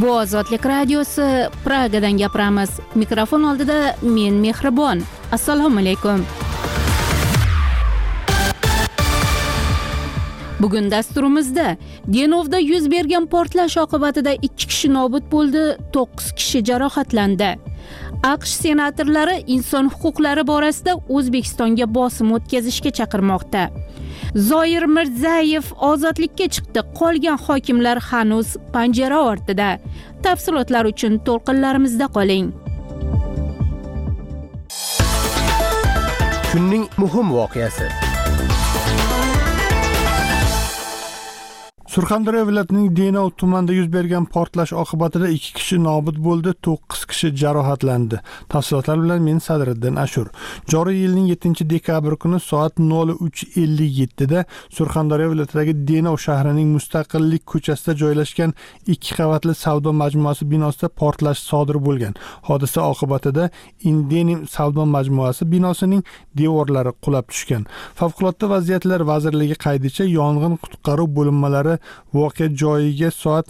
Bu Ozodlik radiosi, Pragadan gapiramiz. Mikrofon oldida men Mehribon. Assalomu alaykum. Bugun dasturimizda Denovda yuz bergan portlash oqibatida 2 kishi nobud bo'ldi, 9 kishi jarohatlandi. AQSh senatorlari inson huquqlari borasida O'zbekistonga bosim o'tkazishga chaqirmoqda. Zoir Mirzayev ozodlikka chiqdi, qolgan hokimlar hanuz panjara ortida. Tafsilotlar uchun to'lqinlarimizda qoling. Kunning muhim voqeasi. Surxondaryo viloyatining Denov tumanida yuz bergan portlash oqibatida 2 kishi nobud bo'ldi, 9 kishi jarohatlandi. Tafsilotlar bilan men Sadriddin Ashur. Joriy yilning 7-dekabr kuni soat 03:57 da Surxondaryo viloyatidagi Denov shahrining Mustaqillik ko'chasida joylashgan 2 qavatli savdo majmuasi binosida portlash sodir bo'lgan. Hodisa oqibatida Indenim savdo majmuasi binosining devorlari qulab tushgan. Favqulodda vaziyatlar vazirligi qaydicha yong'in qutqaruv bo'linmalari voqea joyiga soat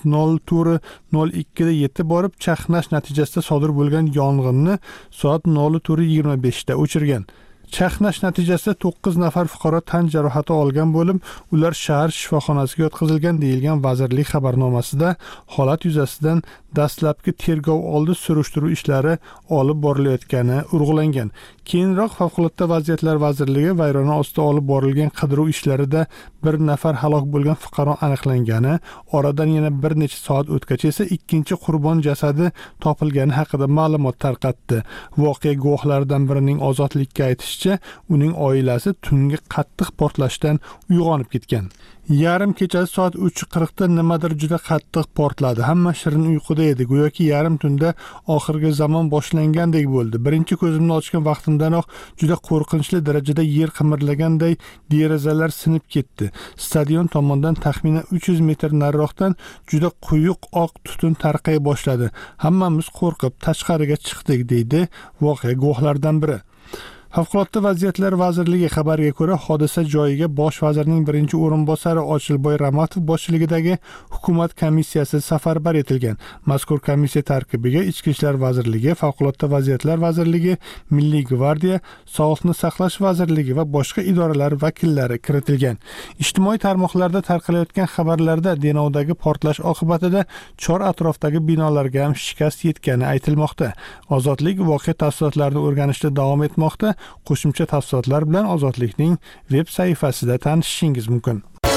04:02 da yetib borib, chaqnash natijasida sodir bo'lgan yong'inni soat 04:25 da o'chirgan. Chaqnash natijasida 9 nafar fuqaro tan jarohati olgan bo'lib, ular shahar shifoxonasiga yotqizilgan deyilgan vazirlik xabarnomasida. Holat yuzasidan dastlabki tergov oldi surishtiruv ishlari olib borilayotgani urg'ulangan. Keyinroq Favqulodda vaziyatlar vazirligi vayrona ostida olib borilgan qidiruv ishlarida 1 nafar halok bo'lgan fuqaro aniqlangani, oradan yana bir necha soat o'tgach esa ikkinchi qurbon jasadi topilgani haqida ma'lumot tarqatdi. Voqea guvohlaridan birining ozodlikka aytishicha, uning oilasi tungi qattiq portlashdan uyg'onib ketgan. Yarim kechasi soat 3:40 da nimadir juda qattiq portladi. Hamma shirin uyquda edi. Go'yoki yarim tunda oxirgi zamon boshlangandek bo'ldi. Birinchi ko'zimni ochgan vaqtimdanoq juda qo'rqinchli darajada yer qimirlaganday derazalar sinib ketdi. Stadion tomondan taxminan 300 metr nariroqdan juda quyuq oq tutun tarqay boshladi. Hammamiz qo'rqib tashqariga chiqdik, deydi voqea guvohlaridan biri. Favqulodda vaziyatlar vazirligi xabariga ko'ra, hodisa joyiga bosh vazirning birinchi o'rinbosari Ochilboy Ramatov boshchiligidagi hukumat komissiyasi safarbar etilgan. Mazkur komissiya tarkibiga Ichki ishlar vazirligi, Favqulodda vaziyatlar vazirligi, Milliy gvardiya, Sog'liqni saqlash vazirligi va boshqa idoralar vakillari kiritilgan. Ijtimoiy tarmoqlarda tarqalayotgan xabarlarda Denovdagi portlash oqibatida chor atrofdagi binolarga ham shikast yetgani aytilmoqda. Ozodlik voqea tafsilotlarini o'rganishda davom etmoqda. Qo'shimcha tafsilotlar bilan Ozodlikning veb sayfasida tanishishingiz mumkin.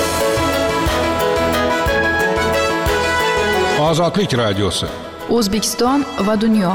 Ozodlik radiosi. O'zbekiston va dunyo.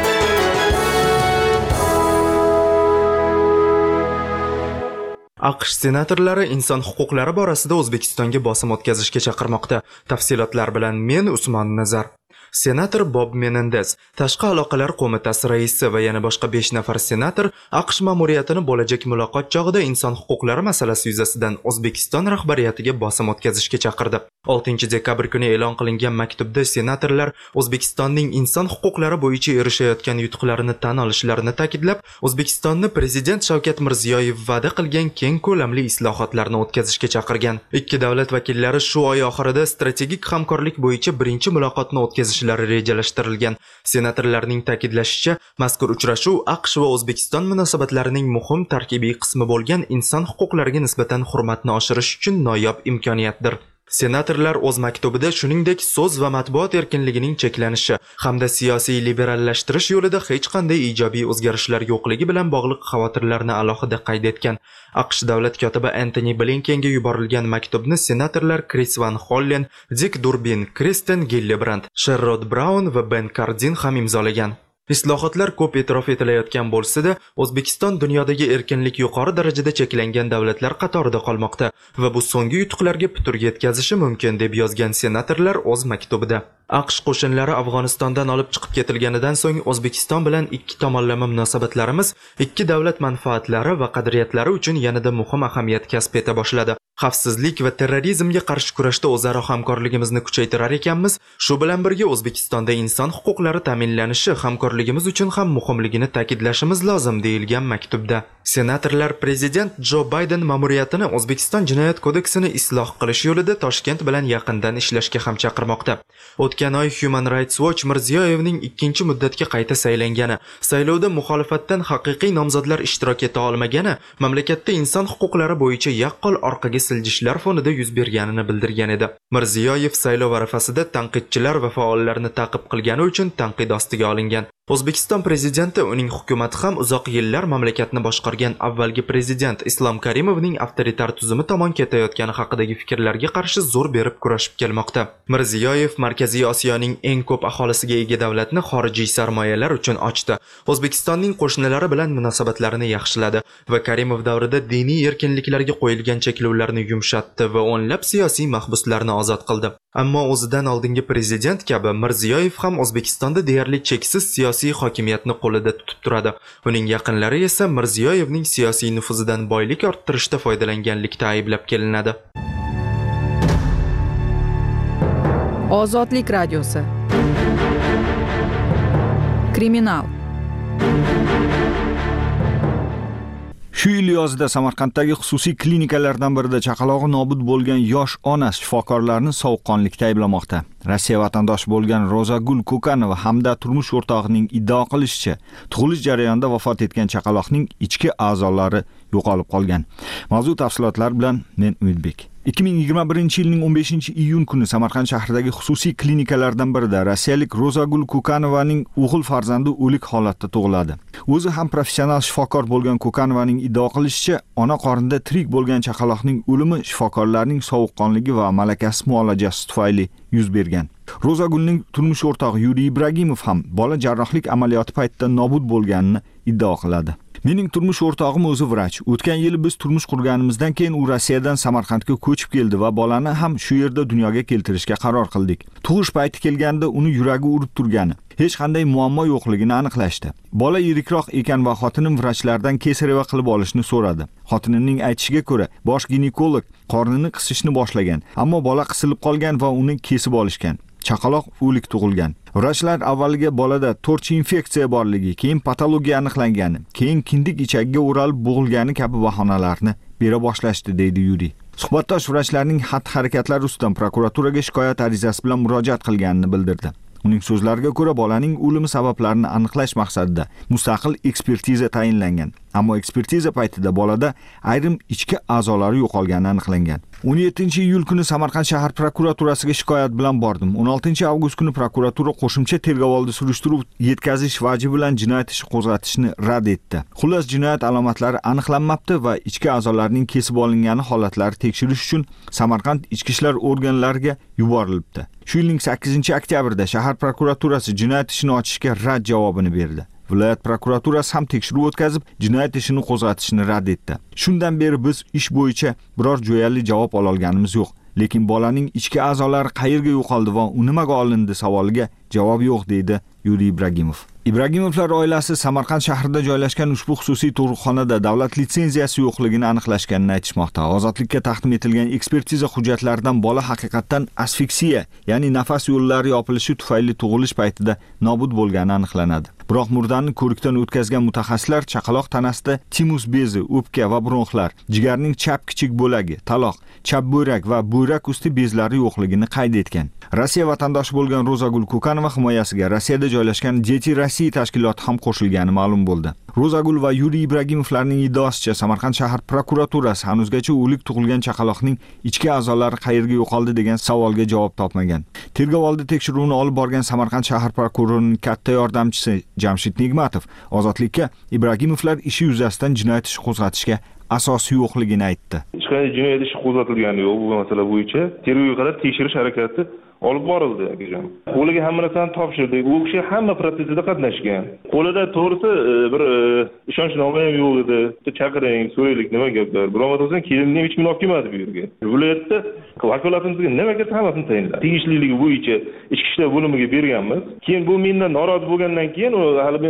AQSh senatorlari inson huquqlari borasida O'zbekistonga bosim o'tkazishga chaqirmoqda. Tafsilotlar bilan men Usmon Nazar. Senator Bob Menendez, Tashqi aloqalar qo'mitasi raisi va yana boshqa 5 nafar senator AQSh ma'muriyatini bo'lajak muloqot chog'ida inson huquqlari masalasi yuzasidan O'zbekiston rahbariyatiga bosim o'tkazishga chaqirdi. 6-dekabr kuni e'lon qilingan maktubda senatorlar O'zbekistonning inson huquqlari bo'yicha erishayotgan yutuqlarini tan olishlarini ta'kidlab, O'zbekistonni prezident Shavkat Mirziyoyev va'da qilgan keng ko'lamli islohotlarni o'tkazishga chaqirgan. Ikki davlat vakillari shu oy oxirida strategik hamkorlik bo'yicha birinchi muloqotni o'tkazishlari rejalashtirilgan. Senatorlarning ta'kidlashicha, mazkur uchrashuv AQSh va O'zbekiston munosabatlarining muhim tarkibiy qismi bo'lgan inson huquqlariga nisbatan hurmatni oshirish uchun noyob imkoniyatdir. Senatorlar o'z maktubida shuningdek so'z va matbuot erkinligining cheklanishi hamda siyosiy liberallashtirish yo'lida hech qanday ijobiy o'zgarishlar yo'qligi bilan bog'liq xavotirlarni alohida qayd etgan. AQSh davlat kotibi Antony Blinkenga yuborilgan maktubni senatorlar Chris Van Hollen, Dick Durbin, Kristen Gillibrand, Sherrod Brown va Ben Cardin ham imzolagan. Islohotlar ko'p e'tirof etilayotgan bo'lsa-da, O'zbekiston dunyodagi erkinlik yuqori darajada cheklangan davlatlar qatorida qolmoqda va bu so'nggi yutuqlarga putur yetkazishi mumkin deb yozgan senatorlar o'z maktubida. AQSh qo'shinlari Afg'onistondan olib chiqib ketilganidan so'ng O'zbekiston bilan ikki tomonlama munosabatlarimiz ikki davlat manfaatlari va qadriyatlari uchun yanada muhim ahamiyat kasb eta boshladi. xavfsizlik va terrorizmga qarshi kurashda o'zaro hamkorligimizni kuchaytirar ekanmiz. Shu bilan birga O'zbekistonda inson huquqlari ta'minlanishi hamkorligimiz uchun ham muhimligini ta'kidlashimiz lozim deyilgan maktubda. Senatorlar prezident Jo Bayden ma'muriyatini O'zbekiston jinoyat kodeksini isloh qilish yo'lida Toshkent bilan yaqindan ishlashga ham chaqirmoqda. O'tgan oy Human Rights Watch Mirziyoyevning 2-chi muddatga qayta saylangani, saylovda muxolifatdan haqiqiy nomzodlar ishtirok eta olmagani, mamlakatda inson huquqlari bo'yicha yaqqol orqaga siljishlar fonida yuz berganini bildirgan edi. Mirziyoyev saylov arafasida tanqidchilar va faollarni ta'qib qilgani uchun tanqid ostiga olingan. O'zbekiston prezidenti uning hukumati ham uzoq yillar mamlakatni boshqargan avvalgi prezident Islom Karimovning avtoritar tuzumi tomon ketayotgani haqidagi fikrlarga qarshi zo'r berib kurashib kelmoqda. Mirziyoyev Markaziy Osiyoning eng ko'p aholisiga ega davlatni xorijiy sarmoyalar uchun ochdi. O'zbekistonning qo'shnilari bilan munosabatlarini yaxshiladi va Karimov davrida diniy erkinliklarga qo'yilgan cheklovlarni yumshatdi va o'nlab siyosiy mahbuslarni ozod qildi. Ammo o'zidan oldingi prezident kabi Mirziyoyev ham O'zbekistonda deyarli cheksiz siyosiy hokimiyatni qo'lida tutib turadi. Uning yaqinlari esa Mirziyoyevning siyosiy nufuzidan boylik orttirishda foydalanganlikda ayblab kelinadi. Ozodlik radiosi. Kriminal. Shu yil yozida Samarqanddagi xususiy klinikalardan birida chaqalog'i nobud bo'lgan yosh ona shifokorlarni sovuqqonlikda ayblamoqda. Rossiya vatandoshi bo'lgan Rozagul Kokanova hamda turmush o'rtog'ining iddao qilishicha, tug'ilish jarayonida vafot etgan chaqaloqning ichki a'zolari yo'qolib qolgan. Mavzu tafsilotlari bilan men Umidbek. 2021-yilning 15-iyun kuni Samarqand shahridagi xususiy klinikalardan birida rossiyalik Rozagul Kokanovaning o'g'il farzandi o'lik holatda tug'iladi. O'zi ham professional shifokor bo'lgan Kokanovaning iddao qilishicha, ona qornida tirik bo'lgan chaqaloqning o'limi shifokorlarning sovuqqonligi va malakasiz muolajasi tufayli yuz bergan. Rozagulning turmush o'rtog'i Yuriy Ibragimov ham bola jarrohlik amaliyoti paytida nobud bo'lganini iddao qiladi. Mening turmush o'rtog'im o'zi vrach. O'tgan yili biz turmush qurganimizdan keyin u Rossiyadan Samarqandga ko'chib keldi va bolani ham shu yerda dunyoga keltirishga qaror qildik. Tug'ish payti kelganda uni yuragi urib turgani, hech qanday muammo yo'qligini aniqlashdi. Bola yirikroq ekan va xotinim vrachlardan kesareva qilib olishni so'radi. Xotinining aytishiga ko'ra, bosh ginekolog qornini qisishni boshlagan, ammo bola qisilib qolgan va uni kesib olishgan. Chaqaloq o'lik tug'ilgan. Vrachlar avvaliga bolada to'rchi infeksiya borligi, keyin patologiya aniqlangani, keyin kindik ichagiga o'ralib bo'g'ilgani kabi bahonalarni bera boshlashdi, deydi Yuriy. Suhbatdosh vrachlarning xatti-harakatlari ustidan prokuraturaga shikoyat arizasi bilan murojaat qilganini bildirdi. Uning so'zlariga ko'ra, bolaning o'limi sabablarini aniqlash maqsadida mustaqil ekspertiza tayinlangan. Ammo ekspertiza paytida bolada ayrim ichki a'zolari yo'qolgani aniqlangan. 17-iyul kuni Samarqand shahar prokuraturasiga shikoyat bilan bordim. 16-avgust kuni prokuratura qo'shimcha tergovoldi surishtiruv yetkazish vaji bilan jinoyat ishi qo'zg'atishni rad etdi. Xullas, jinoyat alomatlari aniqlanmabdi va ichki a'zolarning kesib olingani holatlari tekshirish uchun Samarqand ichki ishlar organlariga yuborilibdi. Shu yilning 8-oktyabrda shahar prokuraturasi jinoyat ishini ochishga rad javobini berdi. Viloyat prokuraturasi ham tekshiruv o'tkazib, jinoyat ishini qo'zg'atishni rad etdi. Shundan beri biz ish bo'yicha biror jo'yali javob ola olganimiz yo'q. Lekin bolaning ichki a'zolari qayerga yo'qoldi va u nimaga olindi savoliga javob yo'q, deydi Yuriy Ibragimov. Ibragimovlar oilasi Samarqand shahrida joylashgan ushbu xususiy tug'ruqxonada davlat litsenziyasi yo'qligini aniqlashganini aytishmoqda. Ozodlikka taqdim etilgan ekspertiza hujjatlaridan bola haqiqatan asfiksiya, ya'ni nafas yo'llari yopilishi tufayli tug'ilish paytida nobud bo'lgani aniqlanadi. Biroq murdani ko'rikdan o'tkazgan mutaxassislar chaqaloq tanasida timus bezi, o'pka va bronxlar, jigarning chap kichik bo'lagi, taloq, chap bo'rak va bo'rak usti bezlari yo'qligini qayd etgan. Rossiya vatandoshi bo'lgan Rozagul Kokanova himoyasiga Rossiyada joylashgan Deti Rossiya tashkiloti ham qo'shilgani ma'lum bo'ldi. Rozagul va Yuriy Ibragimovlarning iddaosicha Samarqand shahar prokuraturasi hanuzgacha o'lik tug'ilgan chaqaloqning ichki a'zolari qayerga yo'qoldi degan savolga javob topmagan. Tergovoldi tekshiruvini olib borgan Samarqand shahar prokurorining katta yordamchisi Jamshid Nigmatov ozodlikka Ibragimovlar ishi yuzasidan jinoyat ishi qo'zg'atishga asosi yo'qligini aytdi. Hech qanday jinoyat ishi qo'zg'atilgani yo'q bu masala bo'yicha. Tergovga qadar tekshirish harakati olib borildi, akajon. Qo'liga hamma narsani topshirdik. U kishi hamma protsessda qatnashgan. Qo'lida to'g'risi bir ishonchnoma ham yo'q edi. Chaqiring, so'raylik, nima gaplar. Biroq o'zim kelinni hech kim olib kelmadi bu yerga. Viloyatda vakolatimizga nima kelsa hammasini tayinladi. Tegishliligi bo'yicha ichki ishlar bo'limiga berganmiz. Keyin bu mendan norozi bo'lgandan keyin hali men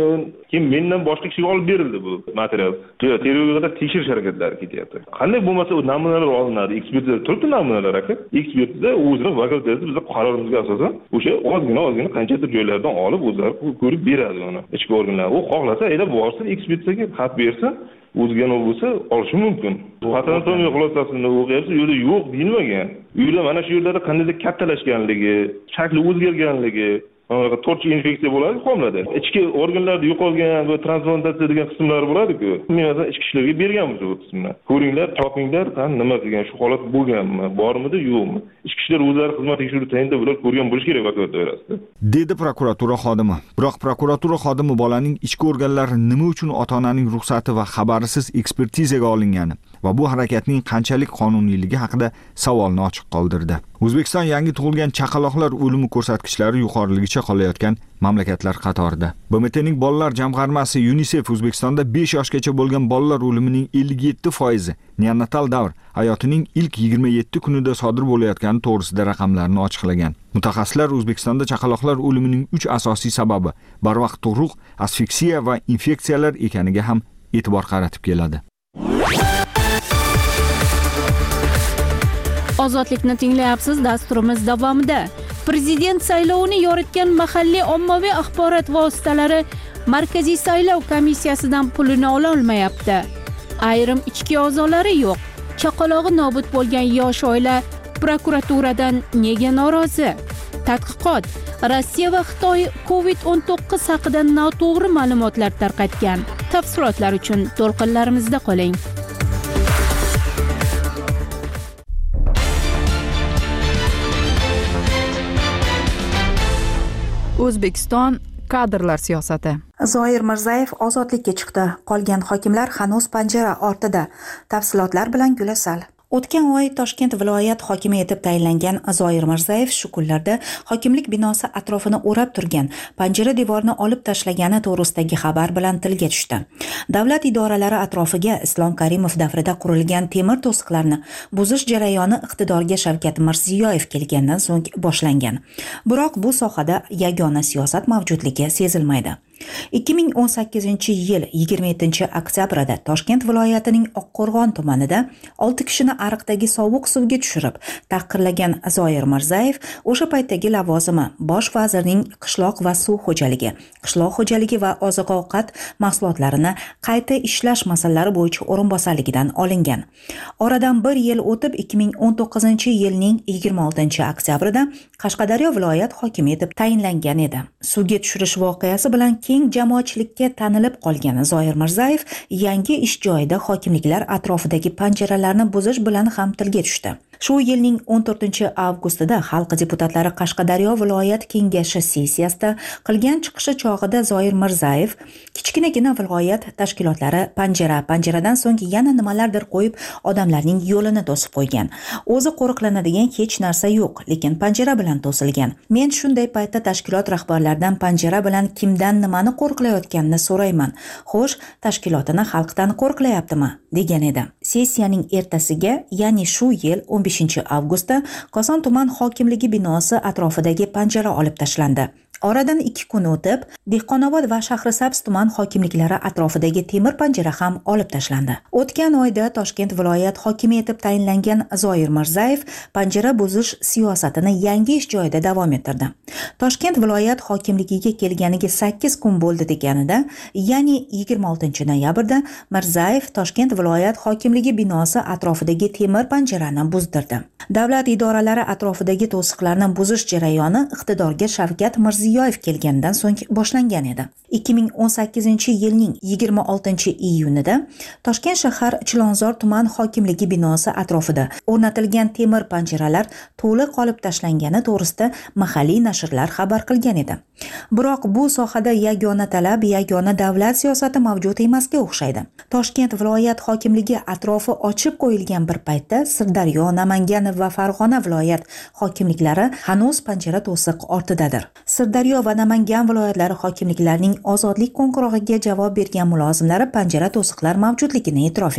keyin mendan boshqa kishiga olib berildi bu material. Tergovga qadar tekshirish harakatlari ketyapti. Qanday bo'lmasa u namunalar olinadi, ekspertiza turibdi namunalar aka. Ekspertiza o'zining vakolatida bizning qarorimizga asosan o'sha ozgina qanchadir joylardan olib o'zlari ko'rib beradi uni. Ichki organlar u xohlasa aylab borsin, ekspertizaga xat bersin. O'ziga nima bo'lsa olishi mumkin. Patologiya xulosasini o'qiyapsiz, yo'lda yo'q deyilmagan. Uyda mana shu yerlarda qandaydir kattalashganligi, shakli o'zgarganligi, mana torchi infeksiya bo'ladi homilada. Ichki organlarda yo'qolgan va transplantatsiya degan qismlari bo'ladi-ku. Men hozir ichki ishlarga berganmiz bu qismni. Ko'ringlar, topinglar, qani nima degan shu holat bo'lganmi, bormidi, yo'qmi? Ichki ishlar o'zlari xizmat tekshiruvi tayinida bular ko'rgan bo'lish kerak vakolat doirasida. Dedi prokuratura xodimi. Biroq prokuratura xodimi bolaning ichki organlari nima uchun ota-onaning ruxsati va xabarisiz ekspertizaga olingani va bu harakatning qanchalik qonuniyligi haqida savolni ochiq qoldirdi. O'zbekiston yangi tug'ilgan chaqaloqlar o'limi ko'rsatkichlari yuqoriligicha qolayotgan mamlakatlar qatorida. BMTning bolalar jamg'armasi UNICEF O'zbekistonda 5 yoshgacha bo'lgan bolalar o'limining 57% neonatal davr hayotining ilk 27 kunida sodir bo'layotgani to'g'risida raqamlarni ochiqlagan. Mutaxassislar O'zbekistonda chaqaloqlar o'limining 3 asosiy sababi barvaqt tug'ruq, asfiksiya va infeksiyalar ekaniga ham e'tibor qaratib keladi. Ozodlikni tinglayapsiz. Dasturimiz davomida prezident saylovini yoritgan mahalliy ommaviy axborot vositalari Markaziy saylov komissiyasidan pulini ola olmayapti. Ayrim ichki a'zolari yo'q. Chaqalog'i nobud bo'lgan yosh oila prokuraturadan nega norozi? Tadqiqot: Rossiya va Xitoy COVID-19 haqida noto'g'ri ma'lumotlar tarqatgan. Tafsilotlar uchun to'lqinlarimizda qoling. O'zbekiston kadrlar siyosati. Zoir Mirzayev ozodlikka chiqdi. Qolgan hokimlar hanuz panjara ortida. Tafsilotlar bilan Gulasal. O'tgan oy Toshkent viloyat hokimi etib tayinlangan Zoir Mirzayev shu kunlarda hokimlik binosi atrofini o'rab turgan panjara devorni olib tashlagani to'g'risidagi xabar bilan tilga tushdi. Davlat idoralari atrofiga Islom Karimov davrida qurilgan temir to'siqlarni buzish jarayoni iqtidorga Shavkat Mirziyoyev kelgandan so'ng boshlangan. Biroq bu sohada yagona siyosat mavjudligi sezilmaydi. 2018-yil 27-oktyabrda Toshkent viloyatining Oqqo'rg'on tumanida 6 kishini ariqdagi sovuq suvga tushirib tahqirlagan Zoir Mirzayev o'sha paytdagi lavozimi bosh vazirning qishloq va suv xo'jaligi, qishloq xo'jaligi va oziq-ovqat mahsulotlarini qayta ishlash masalalari bo'yicha o'rinbosarligidan olingan. Oradan 1 yil o'tib 2019-yilning 26-oktyabrida Qashqadaryo viloyat hokimi etib tayinlangan edi. Suvga tushirish voqeasi bilan keng jamoatchilikka tanilib qolgan Zoir Mirzayev yangi ish joyida hokimliklar atrofidagi panjaralarni buzish bilan ham tilga tushdi. Shu yilning 14-avgustida xalq deputatlari Qashqadaryo viloyat kengashi sessiyasida qilgan chiqishi chog'ida Zoir Mirzayev kichkinagina viloyat tashkilotlari panjaradan so'ng yana nimalardir qo'yib odamlarning yo'lini to'sib qo'ygan. O'zi qo'riqlanadigan hech narsa yo'q, lekin panjara bilan to'silgan. Men shunday paytda tashkilot rahbarlaridan panjara bilan kimdan nimani qo'riqlayotganini so'rayman. Xo'sh, tashkilotini xalqdan qo'riqlayaptimi? degan edi. Sessiyaning ertasiga, ya'ni shu yil 15-avgustda Koson tuman hokimligi binosi atrofidagi panjara olib tashlandi. Oradan 2 kun o'tib, Dehqonobod va Shahrisabz tuman hokimliklari atrofidagi temir panjara ham olib tashlandi. O'tgan oyda Toshkent viloyat hokimi etib tayinlangan Zoir Mirzayev panjara buzish siyosatini yangi ish joyida davom ettirdi. Toshkent viloyat hokimligiga kelganiga 8 kun bo'ldi deganida, ya'ni 26-noyabrda Mirzayev Toshkent viloyat hokimligi binosi atrofidagi temir panjarani buzdirdi. Davlat idoralari atrofidagi to'siqlarni buzish jarayoni iqtidorga Shavkat Mirziyoyev kelgandan so'ng boshlangan edi. 2018-yilning 26-iyunida Toshkent shahar Chilonzor tuman hokimligi binosi atrofida o'rnatilgan temir panjaralar to'liq olib tashlangani to'g'risida mahalliy nashrlar xabar qilgan edi. Biroq bu sohada yagona talab, yagona davlat siyosati mavjud emasga o'xshaydi. Toshkent viloyat hokimligi atrofi ochib qo'yilgan bir paytda Sirdaryo, Namangan va Farg'ona viloyat hokimliklari hanuz panjara to'siq ortidadir. Sirdaryo va Namangan viloyatlari hokimliklarining ozodlik qo'ng'irog'iga javob bergan mulozimlari panjara to'siqlar mavjudligini e'tirof etdi.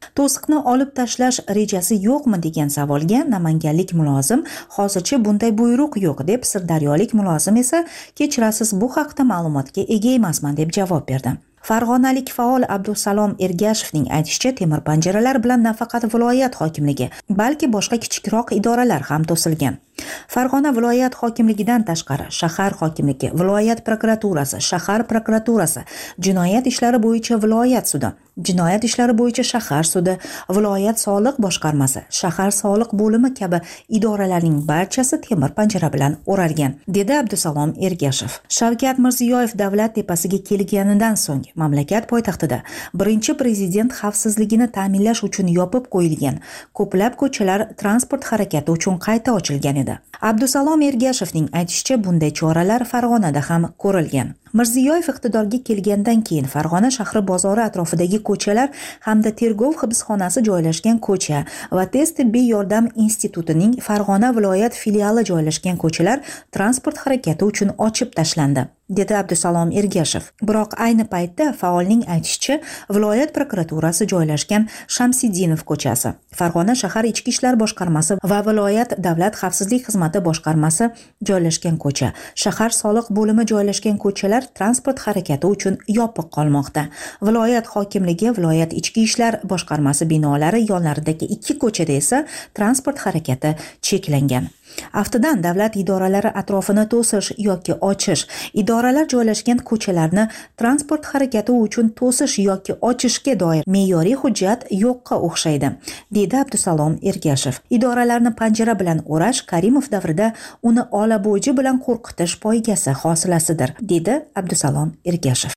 To'siqni olib tashlash rejasi yo'qmi degan savolga namanganlik mulozim hozircha bunday buyruq yo'q deb, sirdaryolik mulozim esa kechirasiz, bu haqda ma'lumotga ega emasman deb javob berdi. Farg'onalik faol Abdusalom Ergashevning aytishicha, temir panjaralar bilan nafaqat viloyat hokimligi, balki boshqa kichikroq idoralar ham to'silgan. Farg'ona viloyat hokimligidan tashqari shahar hokimligi, viloyat prokuraturasi, shahar prokuraturasi, jinoyat ishlari bo'yicha viloyat sudi, jinoyat ishlari bo'yicha shahar sudi, viloyat soliq boshqarmasi, shahar soliq bo'limi kabi idoralarning barchasi temir panjara bilan o'ralgan, dedi Abdusalom Ergashev. Shavkat Mirziyoyev davlat tepasiga kelganidan so'ng mamlakat poytaxtida birinchi prezident xavfsizligini ta'minlash uchun yopib qo'yilgan ko'plab ko'chalar transport harakati uchun qayta ochilgan edi. Abdusalom Ergashevning aytishicha, bunday choralar Farg'onada ham ko'rilgan. Mirziyoyev iqtidorga kelgandan keyin Farg'ona shahri bozori atrofidagi ko'chalar hamda tergov hibsxonasi joylashgan ko'cha va tez tibbiy yordam institutining Farg'ona viloyat filiali joylashgan ko'chalar transport harakati uchun ochib tashlandi, dedi Abdusalom Ergashev. Biroq ayni paytda faolning aytishicha, viloyat prokuraturasi joylashgan Shamsiddinov ko'chasi, Farg'ona shahar ichki ishlar boshqarmasi va viloyat davlat xavfsizlik xizmati boshqarmasi joylashgan ko'cha, shahar soliq bo'limi joylashgan ko'chalar transport harakati uchun yopiq qolmoqda. Viloyat hokimligi, viloyat ichki ishlar boshqarmasi binolari yonlaridagi 2 ko'chada esa transport harakati cheklangan. Aftidan davlat idoralari atrofini to'sish yoki ochish, idoralar joylashgan ko'chalarni transport harakati uchun to'sish yoki ochishga doir me'yoriy hujjat yo'qqa o'xshaydi, dedi Abdusalom Ergashev. Idoralarni panjara bilan o'rash Karimov davrida uni olabo'ji bilan qo'rqitish poygasi hosilasidir, dedi Abdusalom Ergashev.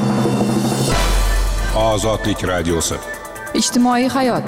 Ozodlik radiosi. Ijtimoiy hayot.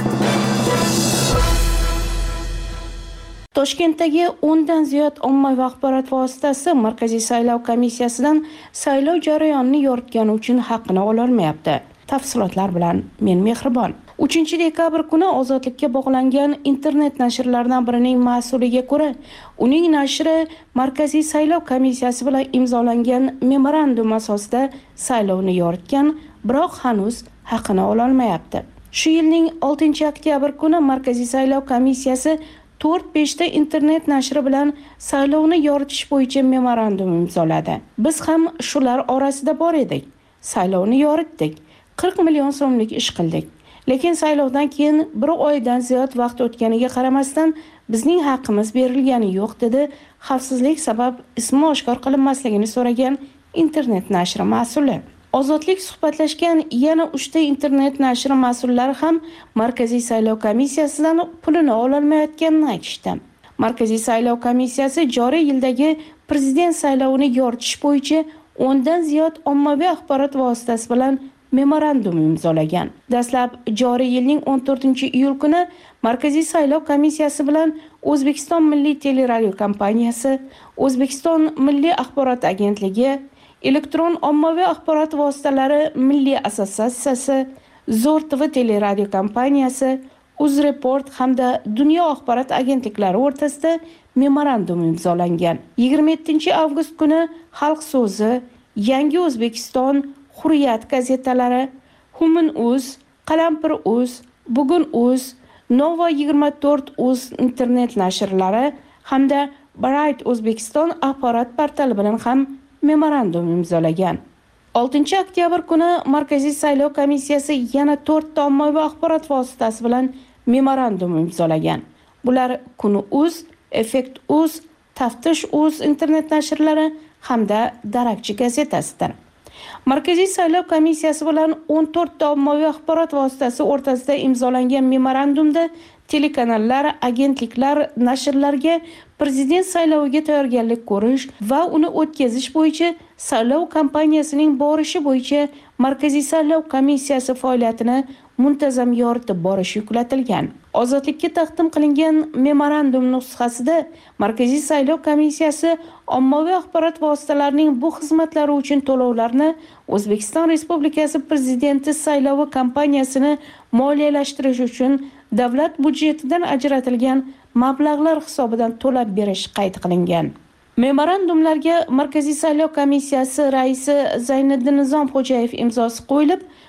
Toshkentdagi 10 dan ziyod ommaviy axborot vositasi Markaziy saylov komissiyasidan saylov jarayonini yoritgani uchun haqqini ololmayapti. Tafsilotlar bilan men Mehribon. 3-dekabr kuni ozodlikka bog'langan internet nashrlardan birining mas'uliga ko'ra, uning nashri Markaziy saylov komissiyasi bilan imzolangan memorandum asosida saylovni yoritgan, biroq hanuz haqqini ololmayapti. Shu yilning 6-oktyabr kuni Markaziy saylov komissiyasi 4-5 ta internet nashri bilan saylovni yoritish bo'yicha memorandum imzoladi. Biz ham shular orasida bor edik. Saylovni yoritdik. 40 million so'mlik ish qildik. Lekin saylovdan keyin 1 oydan ziyod vaqt o'tganiga qaramasdan bizning haqqimiz berilgani yo'q, dedi xavfsizlik sabab ismi oshkor qilinmasligini so'ragan internet nashri mas'uli. Ozodlik suhbatlashgan yana 3 ta internet nashri mas'ullari ham Markaziy saylov komissiyasidan pulini ololmayotganini aytishdi. Markaziy saylov komissiyasi joriy yildagi prezident saylovini yoritish bo'yicha 10 dan ziyod ommaviy axborot vositasi bilan memorandum imzolagan. Dastlab joriy yilning 14-iyul kuni Markaziy saylov komissiyasi bilan O'zbekiston Milliy teleradio kompaniyasi, O'zbekiston Milliy axborot agentligi, Elektron ommaviy axborot vositalari Milliy assotsiatsiyasi, Zo'r TV teleradio kompaniyasi, UzReport hamda Dunyo axborot agentliklari o'rtasida memorandum imzolangan. 27-avgust kuni Xalq so'zi, Yangi O'zbekiston, Hurriyat gazetalari, Humun.uz, Qalampir.uz, Bugun.uz, Nova 24.uz internet nashrlari hamda Bright O'zbekiston axborot portali bilan ham memorandum imzolagan. 6-oktyabr kuni Markaziy saylov komissiyasi yana 4 ta ommaviy axborot vositasi bilan memorandum imzolagan. Bular Kun.uz, Effekt.uz, Taftish.uz internet nashrlari hamda Darakchi gazetasidir. Markaziy saylov komissiyasi bilan 14 ta ommaviy axborot vositasi o'rtasida imzolangan memorandumda telekanallar, agentliklar, nashrlarga prezident sayloviga tayyorgarlik ko'rish va uni o'tkazish bo'yicha saylov kampaniyasining borishi bo'yicha Markaziy saylov komissiyasi faoliyatini muntazam yoritib borish yuklatilgan. Ozodlikka taqdim qilingan memorandum nusxasida Markaziy saylov komissiyasi ommaviy axborot vositalarining bu xizmatlari uchun to'lovlarni O'zbekiston Respublikasi prezidenti saylovi kampaniyasini moliyalashtirish uchun davlat budjetidan ajratilgan mablag'lar hisobidan to'lab berish qayd qilingan. Memorandumlarga Markaziy saylov komissiyasi raisi Zayniddin Nizomxo'jayev imzosi qo'yilib,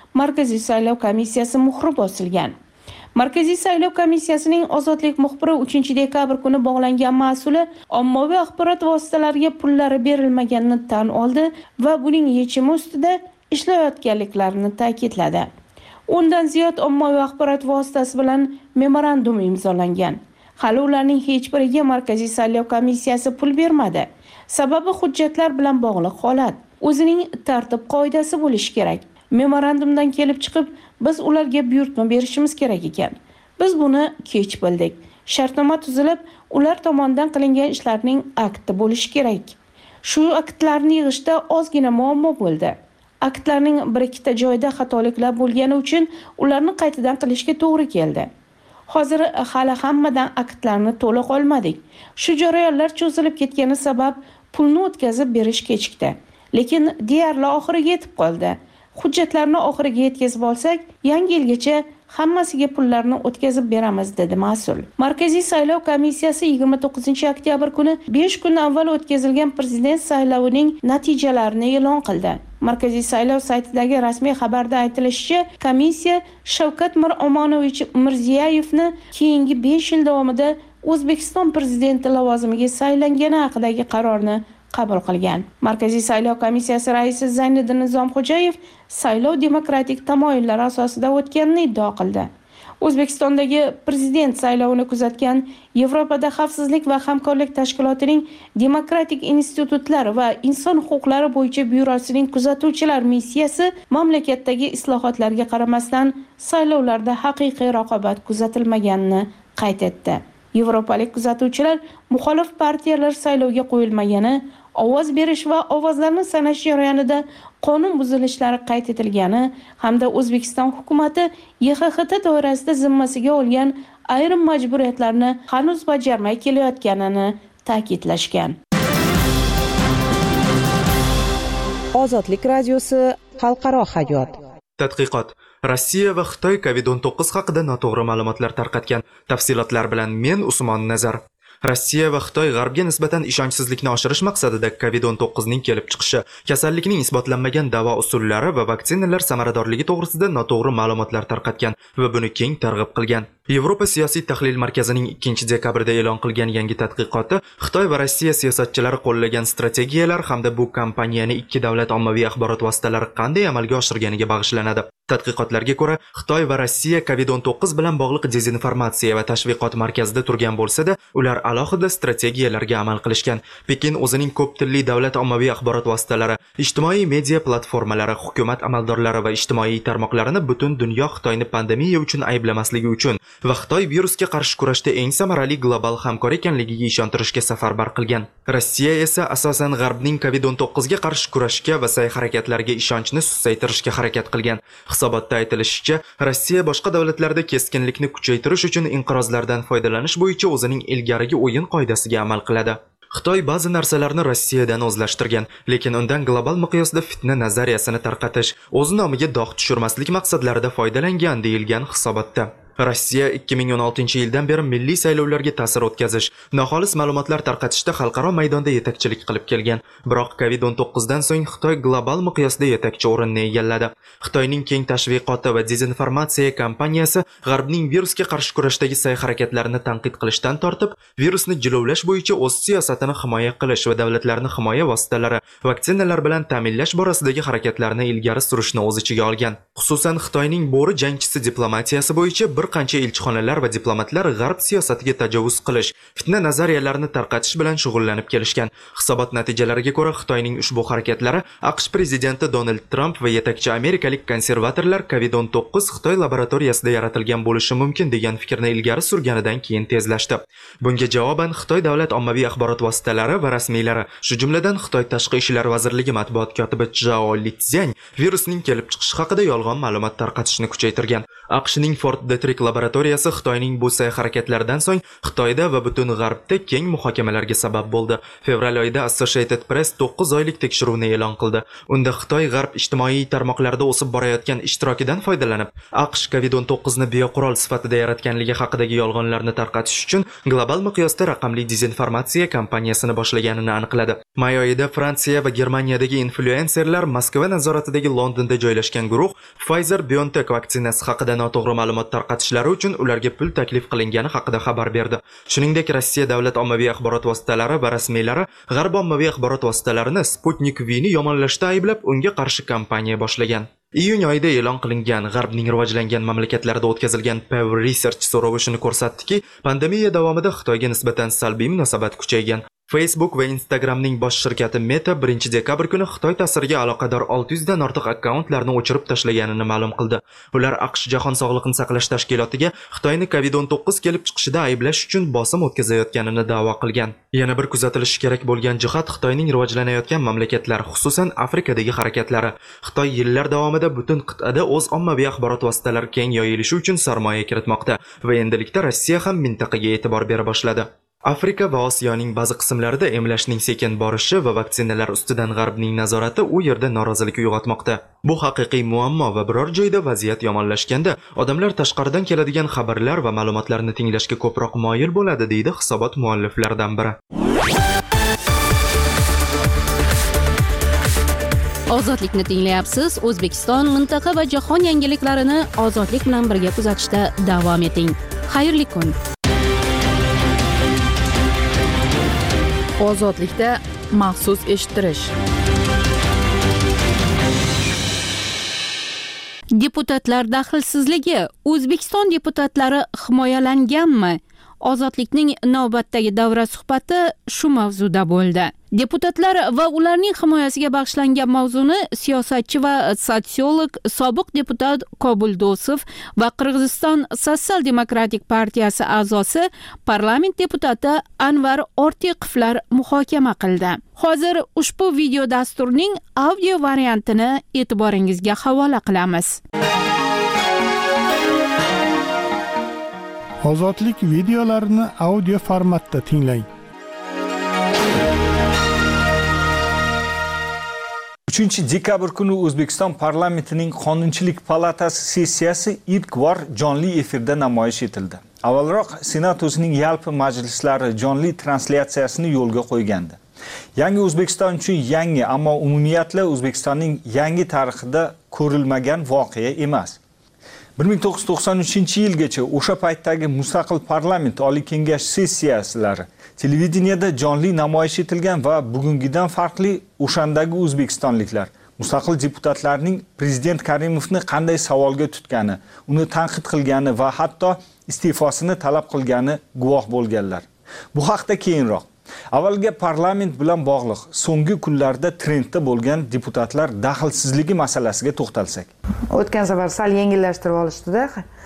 Markaziy saylov komissiyasi muhri bosilgan. Markaziy saylov komissiyasining ozodlik muxbiri 3-dekabr kuni bog'langan mas'uli ommaviy axborot vositalariga pullari berilmaganini tan oldi va buning yechimi ustida ishlayotganliklarini ta'kidladi. O'ndan ziyod ommaviy axborot vositasi bilan memorandum imzolangan. Hali ularning hech biriga Markaziy saylov komissiyasi pul bermadi. Sababi hujjatlar bilan bog'liq holat. O'zining tartib-qoidasi bo'lishi kerak. Memorandumdan kelib chiqib, biz ularga buyurtma berishimiz kerak ekan. Biz buni kech bildik. Shartnoma tuzilib, ular tomonidan qilingan ishlarning akti bo'lishi kerak. Shu aktlarni yig'ishda ozgina muammo bo'ldi. Aktlarning bir-ikkita joyda xatoliklar bo'lgani uchun ularni qaytadan qilishga to'g'ri keldi. Hozir hali hammadan aktlarni to'liq olmadik. Shu jarayonlar cho'zilib ketgani sabab pulni o'tkazib berish kechikdi. Lekin deyarli oxiriga yetib qoldi. Hujjatlarni oxiriga yetkazib olsak, yangi yilgacha hammasiga pullarni o'tkazib beramiz, dedi mas'ul. Markaziy saylov komissiyasi 29-oktyabr kuni 5 kun avval o'tkazilgan prezident saylovining natijalarini e'lon qildi. Markaziy saylov saytidagi rasmiy xabarda aytilishicha, komissiya Shavkat Miromonovich Mirziyoyevni keyingi 5 yil davomida O'zbekiston prezidenti lavozimiga saylangani haqidagi qarorni qabul qilgan. Markaziy saylov komissiyasi raisi Zayniddin Nizomxo'jayev saylov demokratik tamoyillar asosida o'tganini iddao qildi. O'zbekistondagi prezident saylovini kuzatgan Yevropada xavfsizlik va hamkorlik tashkilotining demokratik institutlar va inson huquqlari bo'yicha byurosining kuzatuvchilar missiyasi mamlakatdagi islohotlarga qaramasdan saylovlarda haqiqiy raqobat kuzatilmaganini qayd etdi. Yevropalik kuzatuvchilar muxolif partiyalar saylovga qo'yilmagani, ovoz berish va ovozlarni sanash jarayonida qonun buzilishlari qayd etilgani hamda O'zbekiston hukumatı YXHT doirasida zimmasiga olgan ayrim majburiyatlarni hanuz bajarmay kelayotganini ta'kidlashgan. Ozodlik radiosi xalqaro hayot. Tadqiqot: Rossiya va Xitoy COVID-19 haqida noto'g'ri ma'lumotlar tarqatgan. Tafsilotlar bilan men Usmon Nazar. Rossiya va Xitoy G'arbga nisbatan ishonchsizlikni oshirish maqsadida COVID-19 ning kelib chiqishi, kasallikning isbotlanmagan davo usullari va vaksinalar samaradorligi to'g'risida noto'g'ri ma'lumotlar tarqatgan va buni keng targ'ib qilgan. Yevropa siyosiy tahlil markazining 2-dekabrda e'lon qilgan yangi tadqiqoti Xitoy va Rossiya siyosatchilari qo'llagan strategiyalar hamda bu kampaniyani ikki davlat ommaviy axborot vositalari qanday amalga oshirganiga bag'ishlanadi. Tadqiqotlarga ko'ra, Xitoy va Rossiya COVID-19 bilan bog'liq dezinformatsiya va tashviqot markazida turgan bo'lsa-da, ular alohida strategiyalarga amal qilishgan. Pekin o'zining ko'p tilli davlat ommaviy axborot vositalari, ijtimoiy media platformalari, hukumat amaldorlari va ijtimoiy tarmoqlarini butun dunyo Xitoyni pandemiya uchun ayblamasligi uchun va Xitoy virusga qarshi kurashda eng samarali global hamkor ekanligiga ishontirishga safarbar qilgan. Rossiya esa asosan G'arbning COVID-19 ga qarshi kurashga va sa'y-harakatlarga ishonchni susaytirishga harakat qilgan. Hisobotda aytilishicha, Rossiya boshqa davlatlarda keskinlikni kuchaytirish uchun inqirozlardan foydalanish bo'yicha o'zining ilgarigi o'yin qoidasiga amal qiladi. Xitoy ba'zi narsalarni Rossiyadan o'zlashtirgan, lekin undan global miqyosda fitna nazariyasini tarqatish, o'z nomiga dog' tushirmaslik maqsadlarida foydalangan deyilgan hisobotda. Rossiya 2016-yildan beri milliy saylovlarga ta'sir o'tkazish, noxolis ma'lumotlar tarqatishda xalqaro maydonda yetakchilik qilib kelgan. Biroq COVID-19dan so'ng Xitoy global miqyosda yetakchi o'rinni egalladi. Xitoyning keng tashviqoti va dezinformatsiya kampaniyasi G'arbning virusga qarshi kurashdagi sa'y-harakatlarini tanqid qilishdan tortib, virusni jilovlash bo'yicha o'z siyosatini himoya qilish va davlatlarni himoya vositalari, vaksinalar bilan ta'minlash borasidagi harakatlarni ilgari surishni o'z ichiga olgan. Xususan, Xitoyning bo'ri jangchisi diplomatiyasi bo'yicha bir qancha elchixonalar va diplomatlar G'arb siyosatiga tajovuz qilish, fitna nazariyalarini tarqatish bilan shug'ullanib kelishgan. Hisobot natijalariga ko'ra, Xitoyning ushbu harakatlari AQSh prezidenti Donald Trump va yetakchi amerikalik konservatorlar COVID-19 Xitoy laboratoriyasida yaratilgan bo'lishi mumkin degan fikrni ilgari surganidan keyin tezlashdi. Bunga javoban Xitoy davlat ommaviy axborot vositalari va rasmiylari, shu jumladan Xitoy Tashqi ishlar vazirligi matbuot kotibi Zhao Lijian virusning kelib chiqishi haqida yolg'on ma'lumot tarqatishni kuchaytirgan. AQShning Fort Detrick siyosatchilik laboratoriyasi Xitoyning bu sa'y-harakatlaridan so'ng Xitoyda va butun G'arbda keng muhokamalarga sabab bo'ldi. Fevral oyida Associated Press 9 oylik tekshiruvni e'lon qildi. Unda Xitoy G'arb ijtimoiy tarmoqlarida o'sib borayotgan ishtirokidan foydalanib, AQSh COVID-19 ni bioqurol sifatida yaratganligi haqidagi yolg'onlarni tarqatish uchun global miqyosda raqamli dezinformatsiya kampaniyasini boshlaganini aniqladi. May oyida Fransiya va Germaniyadagi influenserlar Moskva nazoratidagi Londonda joylashgan guruh Pfizer-BioNTech vaksinasi haqida noto'g'ri ma'lumot tarqatishlari uchun ularga pul taklif qilingani haqida xabar berdi. Shuningdek, Rossiya davlat ommaviy axborot vositalari va rasmiylari G'arb ommaviy axborot vositalarini Sputnik V'ni yomonlashda ayblab, unga qarshi kampaniya boshlagan. Iyun oyida e'lon qilingan G'arbning rivojlangan mamlakatlarida o'tkazilgan Pew Research so'rovi shuni ko'rsatdiki, pandemiya davomida Xitoyga nisbatan salbiy munosabat kuchaygan. Facebook va Instagramning bosh shirkati Meta 1 dekabr kuni Xitoy ta'siriga aloqador 600 dan ortiq akkauntlarni o'chirib tashlaganini ma'lum qildi. Ular AQSh Jahon sog'liqni saqlash tashkilotiga Xitoyni COVID-19 kelib chiqishida ayblash uchun bosim o'tkazayotganini da'vo qilgan. Yana bir kuzatilishi kerak bo'lgan jihat Xitoyning rivojlanayotgan mamlakatlar, xususan Afrikadagi harakatlari. Xitoy yillar davomida butun qit'ada o'z ommaviy axborot vositalari keng yoyilishi uchun sarmoya kiritmoqda va endilikda Rossiya ham mintaqaga e'tibor bera boshladi. Afrika va Osiyoning ba'zi qismlarida emlashning sekin borishi va vaksinalar ustidan G'arbning nazorati u yerda norozilik uyg'otmoqda. Bu haqiqiy muammo va biror joyda vaziyat yomonlashganda odamlar tashqaridan keladigan xabarlar va ma'lumotlarni tinglashga ko'proq moyil bo'ladi, deydi hisobot mualliflaridan biri. Ozodlikni tinglayapsiz. O'zbekiston, mintaqa va jahon yangiliklarini ozodlik bilan birga kuzatishda davom eting. Xayrli kun. Ozodlikda maxsus eshittirish. Deputatlar daxlsizligi. O'zbekiston deputatlari himoyalanganmi? Ozodlikning navbatdagi davra suhbati shu mavzuda bo'ldi. Deputatlar va ularning himoyasiga bag'ishlangan mavzuni siyosatchi va sotsiolog sobiq deputat Kobul Dosov va Qirg'iziston Sotsial-demokratik partiyasi a'zosi parlament deputati Anvar Ortiqovlar muhokama qildi. Hozir ushbu video dasturning audio variantini e'tiboringizga havola qilamiz. Ozodlik videolarini audio formatda tinglang. 3-dekabr kuni O'zbekiston parlamentining Qonunchilik palatasi sessiyasi ilk bor jonli efirda namoyish etildi. Avvalroq Senat o'zining yalpi majlislari jonli translyatsiyasini yo'lga qo'ygandi. Yangi O'zbekiston uchun yangi, ammo umumiyatla O'zbekistonning yangi tarixida ko'rilmagan voqea emas. 1993-yilgacha o'sha paytdagi mustaqil parlament Oliy kengash sessiyasilari televideniyada jonli namoyish etilgan va bugungidan farqli o'shandagi o'zbekistonliklar mustaqil deputatlarning prezident Karimovni qanday savolga tutgani, uni tanqid qilgani va hatto iste'fosini talab qilgani guvoh bo'lganlar. Bu haqda keyinroq. Avvalga parlament bilan bog'liq so'nggi kunlarda trendda bo'lgan deputatlar daxlsizligi masalasiga to'xtalsak. O'tgan safar sal yengillashtirib olishdi-da.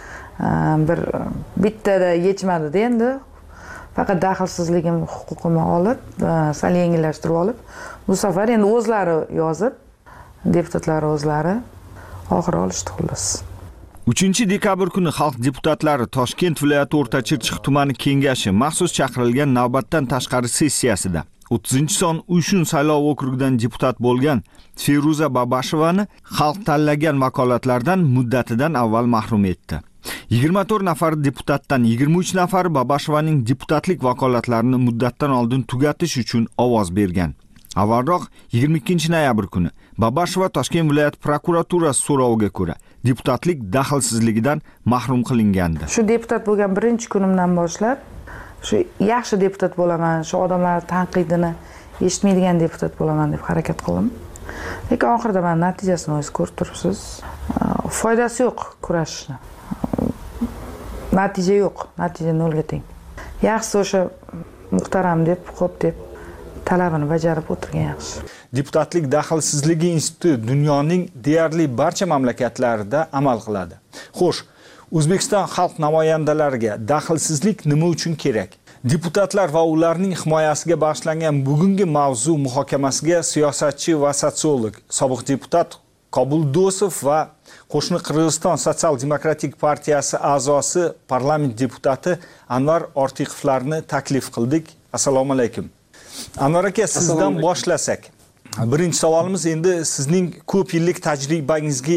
Bittada yechmadi-da endi. Faqat daxlsizligim huquqimni olib, sal yengillashtirib olib, bu safar endi o'zlari yozib, deputatlar o'zlari oxiri olishdi xullas. 3-dekabr kuni xalq deputatlari Toshkent viloyati O'rta-Chirchiq tumani kengashi maxsus chaqirilgan navbatdan tashqari sessiyasida 30-son Uyshun saylov okrugidan deputat bo'lgan Feruza Babashevani xalq tanlagan vakolatlardan muddatidan avval mahrum etdi. 24 nafar deputatdan 23 nafari Babashevaning deputatlik vakolatlarini muddatdan oldin tugatish uchun ovoz bergan. Avvalroq 22-noyabr kuni Babasheva Toshkent viloyat prokuraturasi so'roviga ko'ra deputatlik daxlsizligidan mahrum qilingandi. Shu deputat bo'lgan birinchi kunimdan boshlab shu yaxshi deputat bo'laman, shu odamlar tanqidini eshitmaydigan deputat bo'laman deb harakat qildim. Lekin oxirida men natijasini o'zingiz ko'rib turibsiz. Foydasi yo'q kurashishni. Natija yo'q, natija nolga teng. Yaxshi o'sha muhtaram deb, xo'p deb talabini bajarib o'tirgan yaxshi. Deputatlik daxlsizligi instituti dunyoning deyarli barcha mamlakatlarida amal qiladi. Xo'sh, O'zbekiston xalq namoyandalariga daxlsizlik nima uchun kerak? Deputatlar va ularning himoyasiga bag'ishlangan bugungi mavzu muhokamasiga siyosatchi va sotsiolog, sobiq deputat Kobul Dosov va qo'shni Qirg'iziston Sotsial-demokratik partiyasi a'zosi, parlament deputati Anvar Ortiqovlarni taklif qildik. Assalomu alaykum. Anvar aka, sizdan boshlasak. Birinchi savolimiz endi sizning ko'p yillik tajribangizga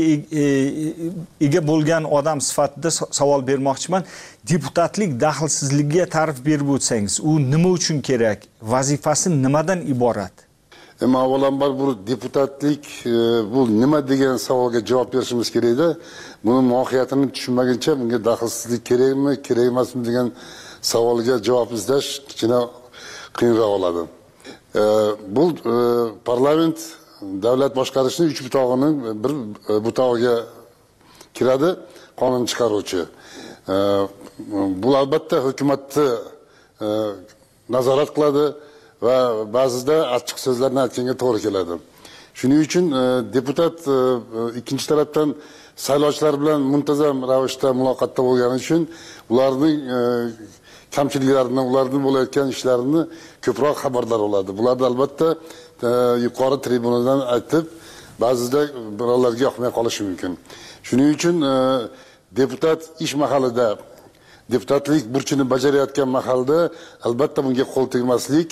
ega bo'lgan odam sifatida savol bermoqchiman. Deputatlik daxlsizligiga ta'rif berib o'tsangiz, u nima uchun kerak? Vazifasi nimadan iborat? Avvalambor bu deputatlik bu nima degan savolga javob berishimiz kerak-da. Buni mohiyatini tushunmaguncha bunga daxlsizlik kerakmi, kerak emasmi degan savolga javob izlash kichkina qiyinroq bo'ladi. Bu parlament davlat boshqarishning 3 butog'ining bir butog'iga kiradi, qonun chiqaruvchi. Bu albatta hukumatni nazorat qiladi va ba'zida achchiq so'zlarni aytganga to'g'ri keladi. Shuning uchun deputat ikkinchi tarafdan saylovchilar bilan muntazam ravishda muloqotda bo'lgani uchun ularning kamchiliklaridan, ularning bo'layotgan ishlarini ko'proq xabardor bo'ladi. Bularni albatta yuqori tribunadan aytib, ba'zida birovlarga yoqmay qolishi mumkin. Shuning uchun deputat ish mahalida, deputatlik burchini bajarayotgan mahalda albatta bunga qo'l tegmaslik,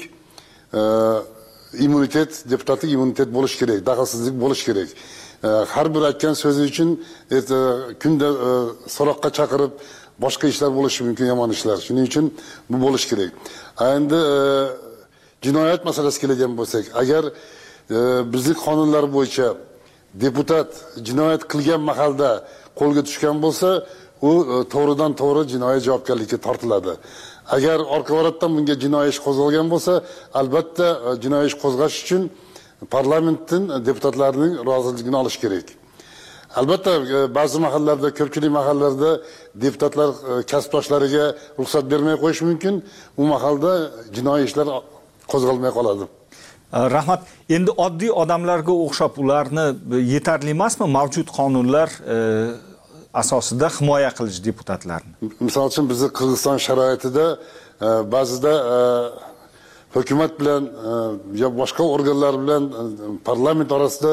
immunitet, deputatlik immunitet bo'lish kerak, daxlsizlik bo'lish kerak. Har bir aytgan so'zi uchun kunda so'roqqa chaqirib boshqa ishlar bo'lishi mumkin, yomon ishlar. Shuning uchun bu bo'lish kerak. Endi jinoyat masalasiga keladigan bo'lsak, agar bizning qonunlar bo'yicha deputat jinoyat qilgan mahalda qo'lga tushgan bo'lsa, u to'g'ridan to'g'ri jinoiy javobgarlikka tortiladi. Agar orqa-varatdan bunga jinoiy ish qo'zg'algan bo'lsa, albatta jinoiy ish qo'zg'ash uchun parlamentdan deputatlarning roziligini olish kerak. Albatta ba'zi mahallalarda, ko'pchilik mahallalarda deputatlar kasbdoshlariga ruxsat bermay qo'yish mumkin. U mahalda jinoiy ishlar qo'zg'almay qoladi. Rahmat. Endi oddiy odamlarga o'xshab ularni yetarli emasmi mavjud qonunlar asosida himoya qilish deputatlarni? Misol uchun bizning Qirg'iziston sharoitida ba'zida hukumat bilan yo boshqa organlar bilan parlament orasida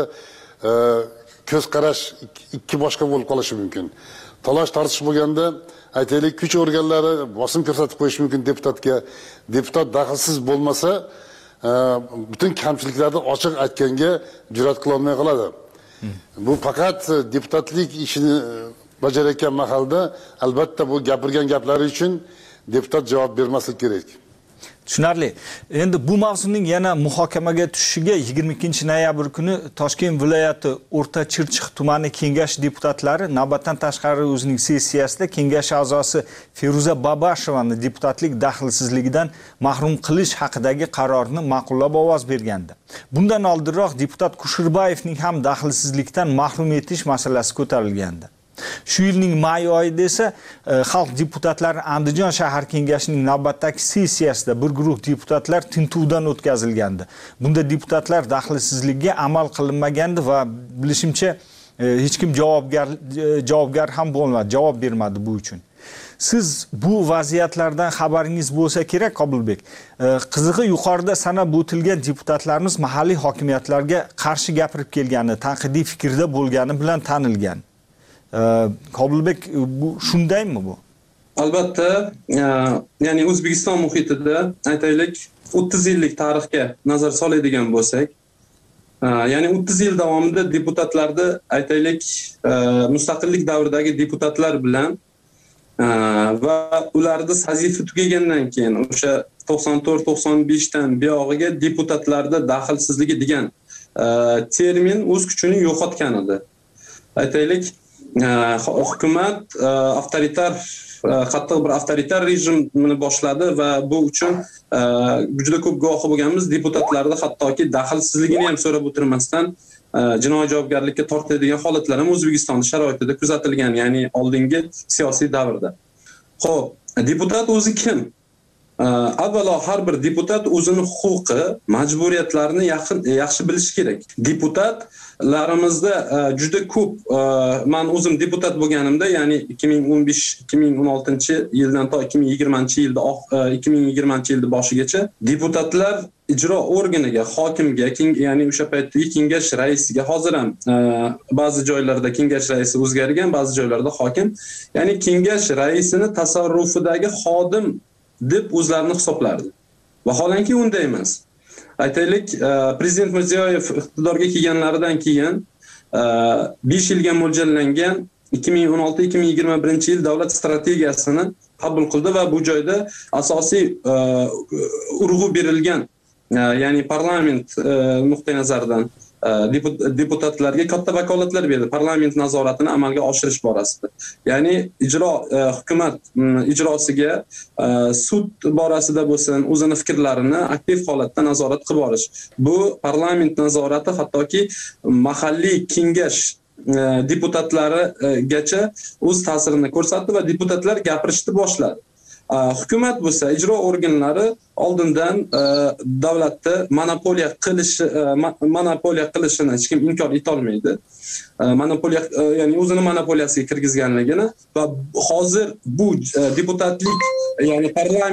ko'z qarash ikki boshqa bo'lib qolishi mumkin. Talash tortish bo'lganda aytaylik, kuch organlari bosim ko'rsatib qo'yish mumkin deputatga. Deputat daxlsiz bo'lmasa, butun kamchiliklarni ochiq aytganga jur'at qila olmay qoladi. Bu faqat deputatlik ishini bajarayotgan mahalda albatta bu gapirgan gaplari uchun deputat javob bermaslik kerak. Tushunarli. Endi bu mavzuning yana muhokamaga tushishiga 22-noyabr kuni Toshkent viloyati O'rta Chirchiq tumani kengash deputatlari navbatdan tashqari o'zining sessiyasida kengash a'zosi Feruza Babashevani deputatlik daxlsizligidan mahrum qilish haqidagi qarorni ma'qullab ovoz bergandi. Bundan oldinroq deputat Kushirbayevning ham daxlsizlikdan mahrum etish masalasi ko'tarilgandi. Shu yilning may oyida esa xalq deputatlari Andijon shahar kengashining navbatdagi sessiyasida bir guruh deputatlar tintuvdan o'tkazilgandi. Bunda deputatlar daxlsizligiga amal qilinmagandi va bilishimcha hech kim javobgar ham bo'lmadi, javob bermadi bu uchun. Siz bu vaziyatlardan xabaringiz bo'lsa kerak, Qobilbek. Qizig'i yuqorida sanab o'tilgan deputatlarimiz mahalliy hokimiyatlarga qarshi gapirib kelgani, tanqidiy fikrda bo'lgani bilan tanilgan. Qobilbek, bu shundaymi bu? Albatta, ya'ni O'zbekiston muhitida aytaylik 30 yillik tarixga nazar soladigan bo'lsak, ya'ni 30 yil davomida deputatlarni aytaylik mustaqillik davridagi deputatlar bilan va ularning vazifa tugagandan keyin o'sha 94-95 dan buyog'iga deputatlarda daxlsizligi degan termin o'z kuchini yo'qotgan edi. Aytaylik, hukumat avtoritar, qattiq bir avtoritar rejimni boshladi va bu uchun juda ko'p guvohi bo'lganmiz, deputatlarni hattoki daxlsizligini ham so'rab o'tirmasdan jinoiy javobgarlikka tortiladigan holatlar ham O'zbekiston sharoitida kuzatilgan, ya'ni oldingi siyosiy davrda. Xo'p, deputat o'zi kim? Avvalo har bir deputat o'zining huquqi, majburiyatlarini yaxshi bilishi kerak. Deputatlarimizda juda ko'p, men o'zim deputat bo'lganimda, ya'ni 2015-2016 yildan to 2020 yilda 2020 yilda boshigacha deputatlar ijro organiga, hokimga, ya'ni o'sha paytdagi kengash raisiga, hozir ham ba'zi joylarda kengash raisi o'zgargan, ba'zi joylarda hokim, ya'ni kengash raisini tasarrufidagi xodim deb o'zlarini hisoblardi. Vaholanki unday emas. Aytaylik, prezident Mirziyoyev iqtidorga kelganlaridan keyin 5 yilga mo'ljallangan 2016-2021 yil davlat strategiyasini qabul qildi va bu joyda asosiy urg'u berilgan, ya'ni parlament nuqtai nazaridan deputatlarga katta vakolatlar berdi parlament nazoratini amalga oshirish borasida. Ya'ni hukumat ijrosiga sud borasida bo'lsin, o'zini fikrlarini aktiv holatda nazorat qilib borish. Bu parlament nazorati hattoki mahalliy kengash deputatlarigacha o'z ta'sirini ko'rsatdi va deputatlar gapirishni boshladi. Hukumat bo'lsa ijro organlari oldindan davlatni monopoliya qilishini hech kim inkor eta olmaydi. Monopoliya, ya'ni o'zini monopoliyasiga kirgizganligini va hozir bu deputatlik, ya'ni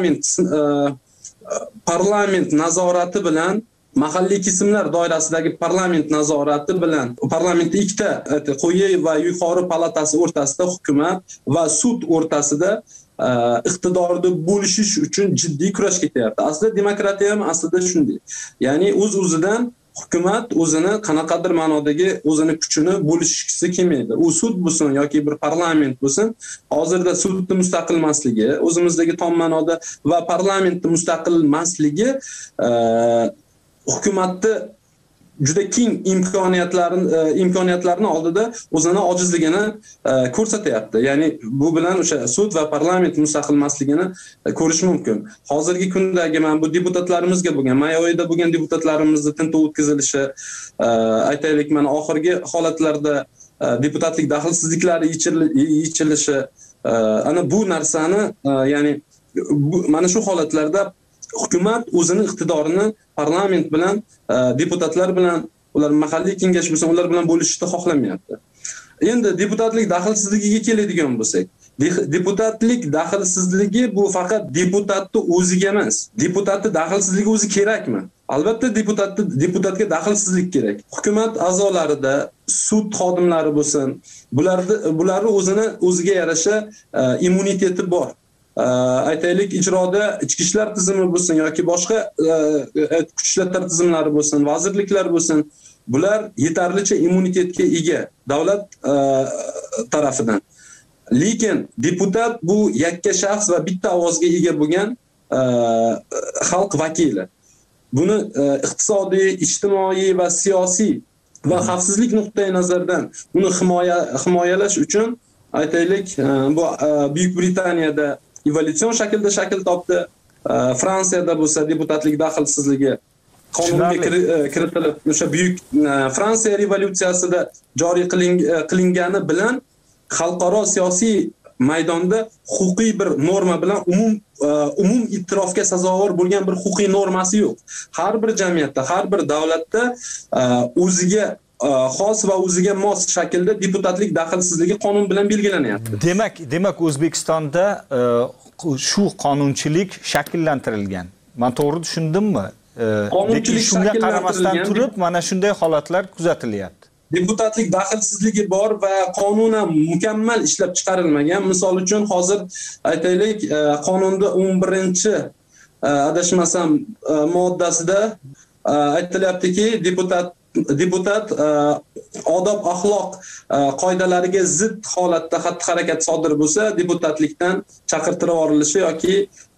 parlament nazorati bilan mahalliy kesimlar doirasidagi parlament nazorati bilan parlamentda ikkita quyi va yuqori palatasi o'rtasida hukumat va sud o'rtasida iqtidorni bo'lishish uchun jiddiy kurash ketyapti. Aslida demokratiya ham aslida shunday. Ya'ni o'z-o'zidan hukumat o'zini qanaqadir ma'nodagi o'zini kuchini bo'lishgisi kelmaydi. U sud bo'lsin yoki bir parlament bo'lsin, hozirda sudning mustaqil emasligi, o'zimizdagi tom ma'noda va parlamentning mustaqil emasligi hukumatni juda keng imkoniyatlarni oldida o'zini ojizligini ko'rsatyapti. Ya'ni bu bilan o'sha sud va parlament mustaqil emasligini ko'rish mumkin. Hozirgi kundagi mana bu deputatlarimizga bo'lgan, may oyida bo'lgan deputatlarimizni tintuv o'tkazilishi, aytaylik mana oxirgi holatlarda deputatlik daxlsizliklari yechilishi, ana bu narsani, ya'ni mana shu holatlarda hukumat o'zini iqtidorini parlament bilan, deputatlar bilan, ular mahalliy kengash bo'lsa, ular bilan bo'lishni xohlamayapti. Endi deputatlik daxlsizligiga keladigan bo'lsak, deputatlik daxlsizligi bu faqat deputatning o'ziga emas. Deputatning daxlsizligi o'zi kerakmi? Albatta deputatga daxlsizlik kerak. Hukumat a'zolarida sud xodimlari bo'lsin, bularni o'ziga yarasha immuniteti bor. Aytaylik, ijroda ichki ishlar tizimi bo'lsin yoki boshqa kuch ishlatma tizimlari bo'lsin, vazirliklar bo'lsin, bular yetarlicha immunitetga ega davlat tarafidan. Lekin deputat bu yakka shaxs va bitta ovozga ega bo'lgan xalq vakili. Buni iqtisodiy, ijtimoiy va siyosiy va xavfsizlik nuqtai nazaridan uni himoyalash uchun aytaylik, bu Buyuk Britaniyada evolyutsion shaklda shakl topdi. Fransiyada bo'lsa deputatlik daxlsizligi qonunga kiritilib, o'sha buyuk Fransiya revolyutsiyasida joriy qilingani bilan xalqaro siyosiy maydonda huquqiy bir norma bilan umum e'tirofga sazovor bo'lgan bir huquqiy normasi yo'q. Har bir jamiyatda, har bir davlatda o'ziga xos va o'ziga mos shaklda deputatlik daxlsizligi qonun bilan belgilanyapti. Demak O'zbekistonda shu qonunchilik shakllantirilgan. Men to'g'ri tushundimmi? Qonunchilik shunga qaramasdan turib mana shunday holatlar kuzatilyapti. Deputatlik daxlsizligi bor va qonunan mukammal ishlab chiqarilmagan. Misol uchun hozir aytaylik, qonunda 11-chi adashmasam moddasida aytilyaptiki, deputat odob axloq qoidalariga zid holatda xatti-harakat sodir bo'lsa, deputatlikdan chaqirtirib yuborilishi yoki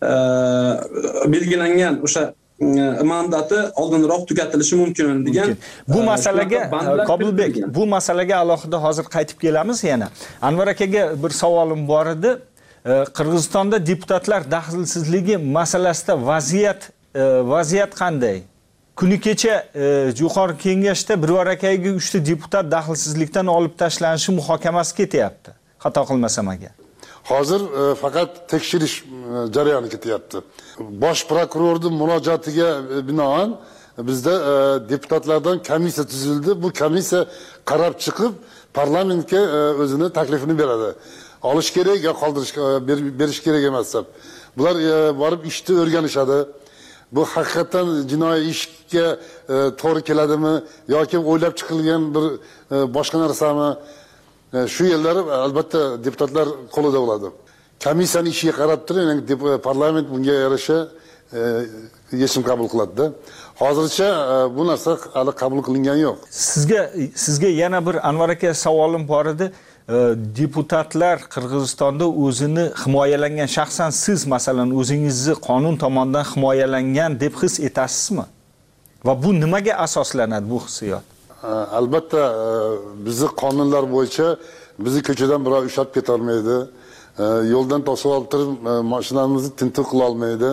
belgilangan o'sha mandati oldinroq tugatilishi mumkin degan. Bu masalaga Qobilbek, bu masalaga alohida hozir qaytib kelamiz yana. Anvar akaga bir savolim bor edi. Qirg'izistonda deputatlar daxlsizligi masalasida vaziyat qanday? Kuni kecha yuqori kengashda Birvar akaga 3 ta deputat daxlsizlikdan olib tashlanishi muhokamasi ketyapti. Xato qilmasam agar. Hozir faqat tekshirish jarayoni ketyapti. Bosh prokurorning murojaatiga binoan bizda deputatlardan komissiya tuzildi. Bu komissiya qarab chiqib parlamentga o'zini taklifini beradi. Olish kerak yo qoldirish berish kerak emas deb. Bular borib ishni o'rganishadi. bu haqiqatdan jinoiy ishga to'g'ri keladimi yoki o'ylab chiqilgan bir boshqa narsami? Shu yerlari albatta deputatlar qo'lida bo'ladi. Komissiyaning ishiga qarab turib, parlament bunga yarasha yechim qabul qiladi-da. Hozircha bu narsa hali qabul qilingan yo'q. Sizga yana bir Anvar aka savolim bor edi. Deputatlar Qirg'izistonda o'zini himoyalangan, shaxsan siz masalan o'zingizni qonun tomonidan himoyalangan deb his etasizmi? Va bu nimaga asoslanadi bu hissiyot? Albatta bizni qonunlar bo'yicha bizni ko'chadan birov ushlab keta olmaydi. Yo'ldan to'sib olib turib mashinamizni tintuv qila olmaydi.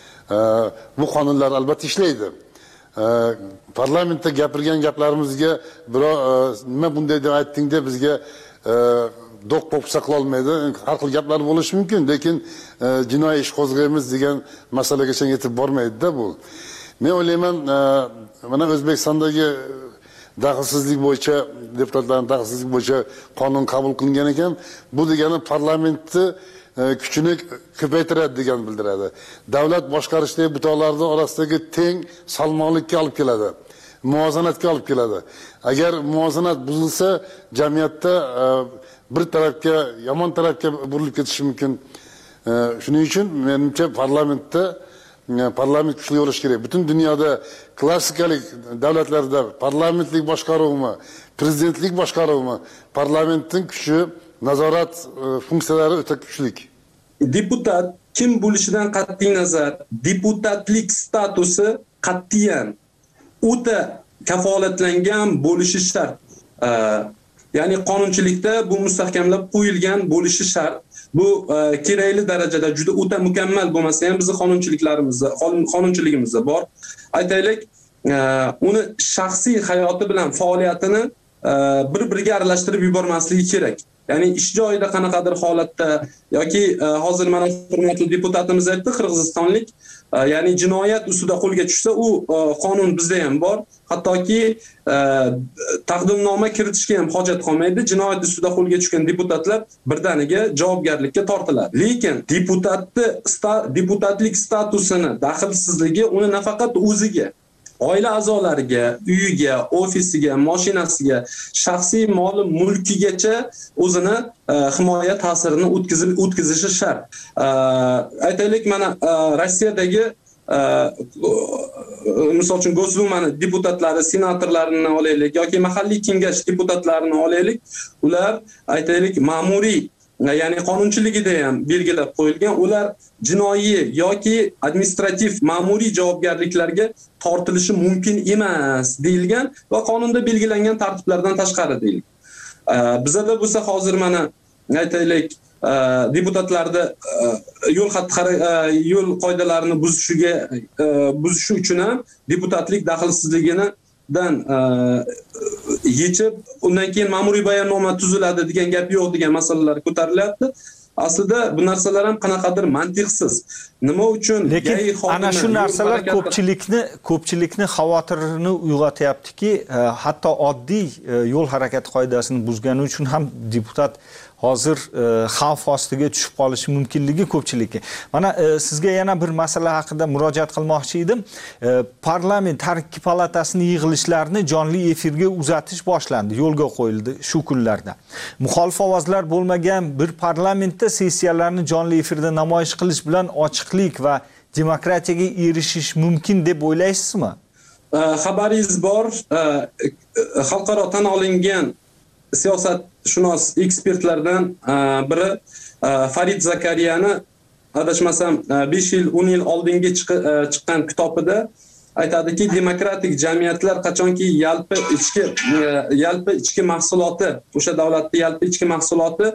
Bu qonunlar albatta ishlaydi. Parlamentda gapirgan gaplarimizga birov nima bunday deb aytding deb bizga do'q po'pisa qila olmaydi. Har xil gaplar bo'lishi mumkin, lekin jinoiy ish qo'zg'aymiz degan masalagacha yetib bormaydi-da bu. Men o'ylayman, mana O'zbekistondagi daxlsizlik bo'yicha, deputatlarning daxlsizlik bo'yicha qonun qabul qilingan ekan, bu degani parlamentni kuchini ko'paytiradi degan bildiradi. Davlat boshqarishdagi butoqlarning orasidagi teng salmonlikka olib keladi. Muvozanatga olib keladi. Agar muvozanat buzilsa, jamiyatda bir tarafga, yomon tarafga burilib ketishi mumkin. Shuning uchun menimcha parlament kuchli bo'lishi kerak. Butun dunyoda klassikalik davlatlarda parlamentlik boshqaruvmi, prezidentlik boshqaruvmi, parlamentning kuchi, nazorat funksiyalari o'ta kuchli. Deputat kim bo'lishidan qat'iy nazar, deputatlik statusi qat'iyan o'ta kafolatlangan bo'lishi shart. Ya'ni qonunchilikda bu mustahkamlab qo'yilgan bo'lishi shart. Bu kerakli darajada juda o'ta mukammal bo'lmasa ham bizning qonunchiligimizda bor. Aytaylik, uni shaxsiy hayoti bilan faoliyatini bir-biriga aralashtirib yubormasligi kerak. Ya'ni ish joyida qanaqadir holatda yoki hozir mana hurmatli deputatimiz aytdi, qirg'izistonlik, ya'ni jinoyat ustida qo'lga tushsa, u qonun bizda ham bor. Hattoki taqdimnoma kiritishga ham hojat qolmaydi. Jinoyat ustida qo'lga tushgan deputatlar birdaniga javobgarlikka tortiladi. Lekin deputatlik statusini daxlsizligi uni nafaqat o'ziga, oila a'zolariga, uyiga, ofisiga, mashinasiga, shaxsiy moli mulkigacha o'zini himoya ta'sirini o'tkazishi shart. Aytaylik, mana Rossiyadagi misol uchun Gosdumani deputatlari, senatorlarini olaylik yoki mahalliy kengash deputatlarini olaylik, ular aytaylik ma'muriy, ya'ni qonunchiligida ham belgilab qo'yilgan, ular jinoiy yoki administrativ ma'muriy javobgarliklarga tortilishi mumkin emas deyilgan va qonunda belgilangan tartiblardan tashqari deyilgan. Bizda bo'lsa hozir mana aytaylik deputatlarda yo'l qoidalarini buzishi uchun ham deputatlik daxlsizligini yechib, undan keyin ma'muriy bayonnoma tuziladi degan gap yo'q degan masalalar ko'tarilyapti. Aslida bu narsalar ham qanaqadir mantiqsiz. Nima uchun? Lekin ana shu narsalar ko'pchilikni xavotirini uyg'otyaptiki, hatto oddiy yo'l harakati qoidasini buzgani uchun ham deputat hozir xavf ostiga tushib qolishi mumkinligi ko'pchilikka. Mana sizga yana bir masala haqida murojaat qilmoqchi edim. Parlament har ikki palatasining yig'ilishlarini jonli efirga uzatish boshlandi, yo'lga qo'yildi shu kunlarda. Muxolif ovozlar bo'lmagan bir parlamentda sessiyalarni jonli efirda namoyish qilish bilan ochiqlik va demokratiyaga erishish mumkin deb o'ylaysizmi? Xabaringiz bor, xalqaro tan olingan siyosatshunos ekspertlardan biri Farid Zakariyani adashmasam 5 yil, 10 yil oldingi chiqqan kitobida aytadiki, demokratik jamiyatlar qachonki yalpi ichki mahsuloti, o'sha davlatning yalpi ichki mahsuloti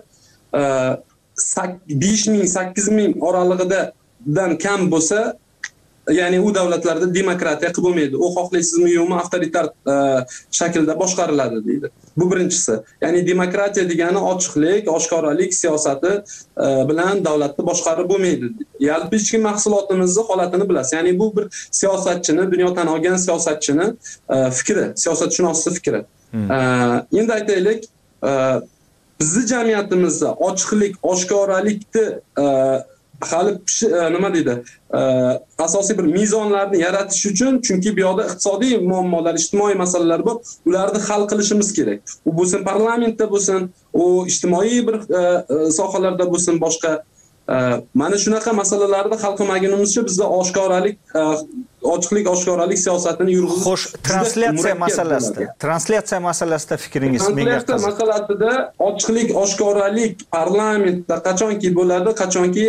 5000-8000 oralig'idan kam bo'lsa, ya'ni u davlatlarda demokratiya qilib bo'lmaydi. U xohlaysizmi yo'qmi avtoritar shaklda boshqariladi deydi. Bu birinchisi. Ya'ni demokratiya degani ochiqlik, oshkoralik siyosati bilan davlatni boshqarib bo'lmaydi. Yalpi ichki mahsulotimizni holatini bilasiz. Ya'ni bu bir siyosatchini, dunyo tan olgan siyosatchini fikri, siyosatshunosning fikri. Endi aytaylik, bizning jamiyatimizda ochiqlik, oshkoralikni hali nima deydi, asosiy bir mezonlarni yaratish uchun, chunki bu yoqda iqtisodiy muammolar, ijtimoiy masalalar bor, ularni hal qilishimiz kerak. U bo'lsin parlamentda bo'lsin, u ijtimoiy bir sohalarda bo'lsin, boshqa mana shunaqa masalalarni hal qilmagunimizcha bizda ochiqlik, oshkoralik siyosatini yurg'izish. Xo'sh, translyatsiya masalasida fikringiz menga qiziq. Translyatsiya masalasida ochiqlik, oshkoralik parlamentda qachonki bo'ladi, qachonki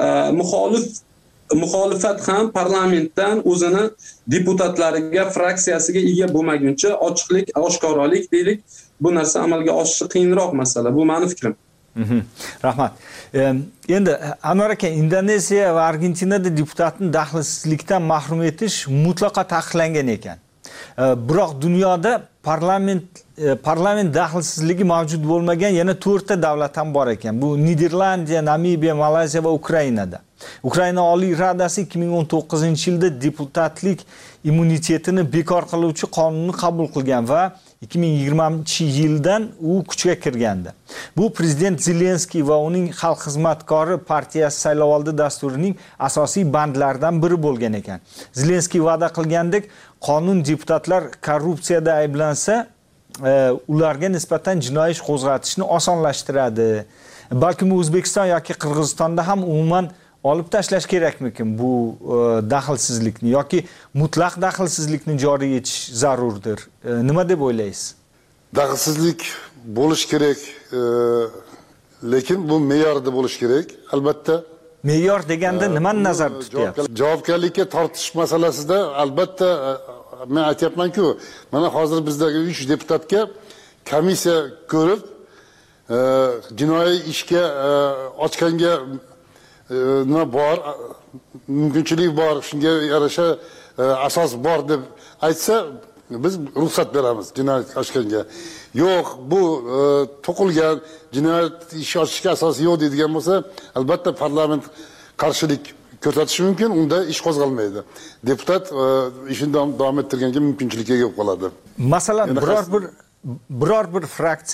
muxolifat ham parlamentdan o'zini deputatlariga, fraksiyasiga ega bo'lmaguncha ochiqlik, oshkoralik deylik, bu narsa amalga oshishi qiyinroq masala. Bu meni fikrim. Rahmat. Endi Anvar aka, Indoneziya va Argentinada deputatni daxlsizlikdan mahrum etish mutlaqo taqiqlangan ekan. Biroq dunyoda parlament daxlsizligi mavjud bo'lmagan yana 4 ta davlat ham bor ekan. Bu Niderlandiya, Namibiya, Malayziya va Ukrainada. Ukraina Oliy Radasi 2019-yilda deputatlik immunitetini bekor qiluvchi qonunni qabul qilgan va 2020-yildan u kuchga kirgandi. Bu prezident Zelenskiy va uning xalq xizmatkori partiyasi saylovoldi dasturining asosiy bandlaridan biri bo'lgan ekan. Zelenskiy va'da qilgandek, qonun deputatlar korrupsiyada ayblansa, ularga nisbatan jinoiy ish qo'zg'atishni osonlashtiradi. Balki O'zbekiston yoki Qirg'izistonda ham umuman olib tashlash kerakmikin bu daxlsizlikni yoki mutlaq daxlsizlikni joriy etish zarurdir? Nima deb o'ylaysiz? Daxlsizlik bo'lish kerak, lekin bu me'yorda bo'lish kerak. Albatta. Me'yor deganda nimani nazarda tutyapsiz? Javobgarlikka tortish masalasida albatta men aytyapman-ku, mana hozir bizdagi 3 deputatga komissiya ko'rib, jinoiy ishga ochganga nima bor, mumkinchilik bor, shunga yarasha asos bor deb aytsa, biz ruxsat beramiz jinoyat ochganga. Yo'q, bu to'qilgan jinoyat ish ochishga asos yo'q deydigan bo'lsa, albatta parlament qarshilik ko'rsatishi mumkin, unda ish qo'zg'almaydi. Deputat ishini davom ettirganga mumkinchilikka ega qoladi. Masalan, biror bir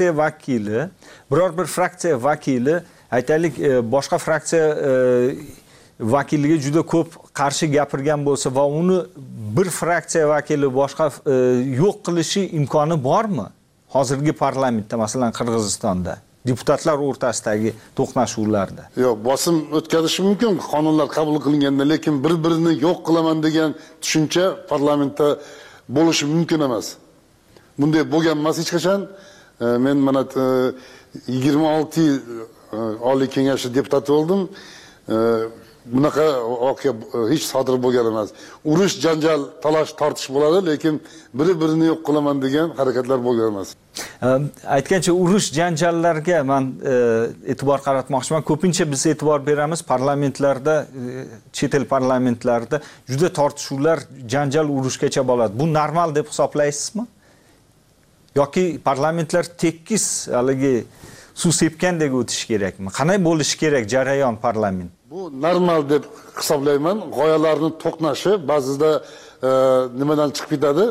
fraksiya vakili aytaylik, boshqa fraksiya vakiliga juda ko'p qarshi gapirgan bo'lsa va uni bir fraksiya vakili boshqa yo'q qilishi imkoni bormi? Hozirgi parlamentda, masalan, Qirg'izistonda deputatlar o'rtasidagi to'qnashuvlarda. Yo'q, bosim o'tkazishi mumkin qonunlar qabul qilinganda, lekin bir-birini yo'q qilaman degan tushuncha parlamentda bo'lishi mumkin emas. Bunday bo'lgan emas hech qachon. Men mana 26 yil Oliy Kengashi deputati bo'ldim. Bunaqa voqea hech sodir bo'lgan emas. Urush, janjal, talash, tortish bo'ladi, lekin bir-birini yo'q qilaman degan harakatlar bo'lgan emas. Aytgancha urush, janjallarga men e'tibor qaratmoqchiman. Ko'pincha biz e'tibor beramiz parlamentlarda, chet el parlamentlarida juda tortishuvlar, janjal, urushgacha bo'ladi. Bu normal deb hisoblaysizmi? Yoki parlamentlar tekis haligi suv sepgandek o'tishi kerakmi? Qanday bo'lishi kerak jarayon parlament? Bu normal deb hisoblayman. G'oyalarning to'qnashi ba'zida nimadan chiqib ketadi?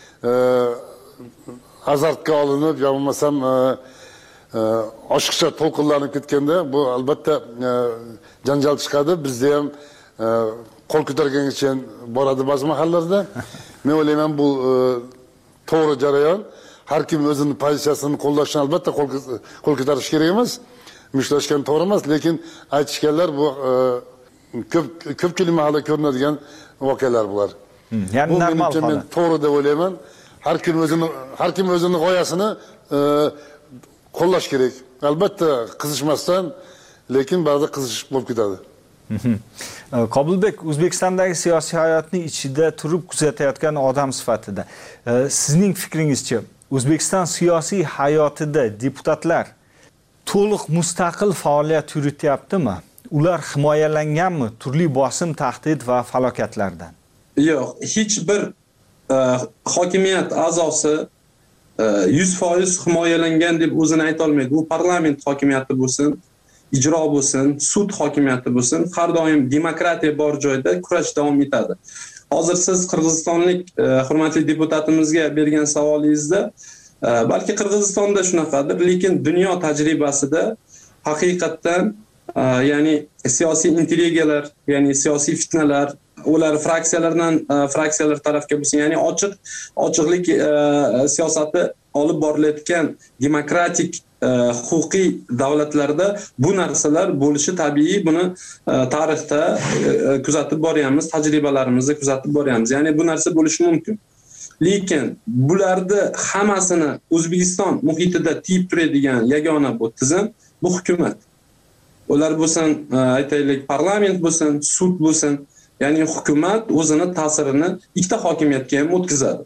Azartga olinib, yo bo'lmasam oshiqcha to'lqinlanib ketganda bu albatta janjal chiqadi. Bizda ham qo'l ko'targangacha boradi ba'zi mahallarda. Men o'ylayman bu to'g'ri jarayon. Har kim o'zining pozitsiyasini qo'llashni albatta qo'l ko'tarish kerak emas. Mushlashgan to'g'ri emas, lekin aytishganlar bu ko'pchilik mahalla ko'rinadigan voqealar bular. Ya'ni normal holat. Men to'g'ri deb o'ylayman. Har kim o'zining g'oyasini qo'llash kerak. Albatta qizishmasdan, lekin ba'zida qizish bo'lib ketadi. Qobilbek, O'zbekistondagi siyosiy hayotni ichida turib kuzatayotgan odam sifatida sizning fikringizcha O'zbekiston siyosiy hayotida deputatlar to'liq mustaqil faoliyat yurityaptimi? Ular himoyalanganmi turli bosim, tahdid va falokatlardan? Yo'q, hech bir hokimiyat a'zosi 100% himoyalangan deb o'zini ayta olmaydi. Bu parlament hokimiyati bo'lsin, ijro bo'lsin, sud hokimiyati bo'lsin, har doim demokratiya bor joyda kurash davom etadi. Hozir siz qirg'izistonlik hurmatli deputatimizga bergan savolingizda balki Qirg'izistonda shunaqadir, lekin dunyo tajribasida haqiqatan ya'ni siyosiy intrigalar, ya'ni siyosiy fitnalar, ular fraksiyalar tarafga bo'lsin, ya'ni ochiqlik siyosati olib borilayotgan demokratik huquqiy davlatlarda bu narsalar bo'lishi tabiiy. Buni tarixda kuzatib boryapmiz, tajribalarimizni kuzatib boryapmiz. Ya'ni bu narsa bo'lishi mumkin. Lekin bularni hammasini O'zbekiston muhitida tiyib turadigan yagona bu tizim bu hukumat. Ular bo'lsin, aytaylik, parlament bo'lsin, sud bo'lsin, ya'ni hukumat o'zini ta'sirini ikkita hokimiyatga ham o'tkazadi.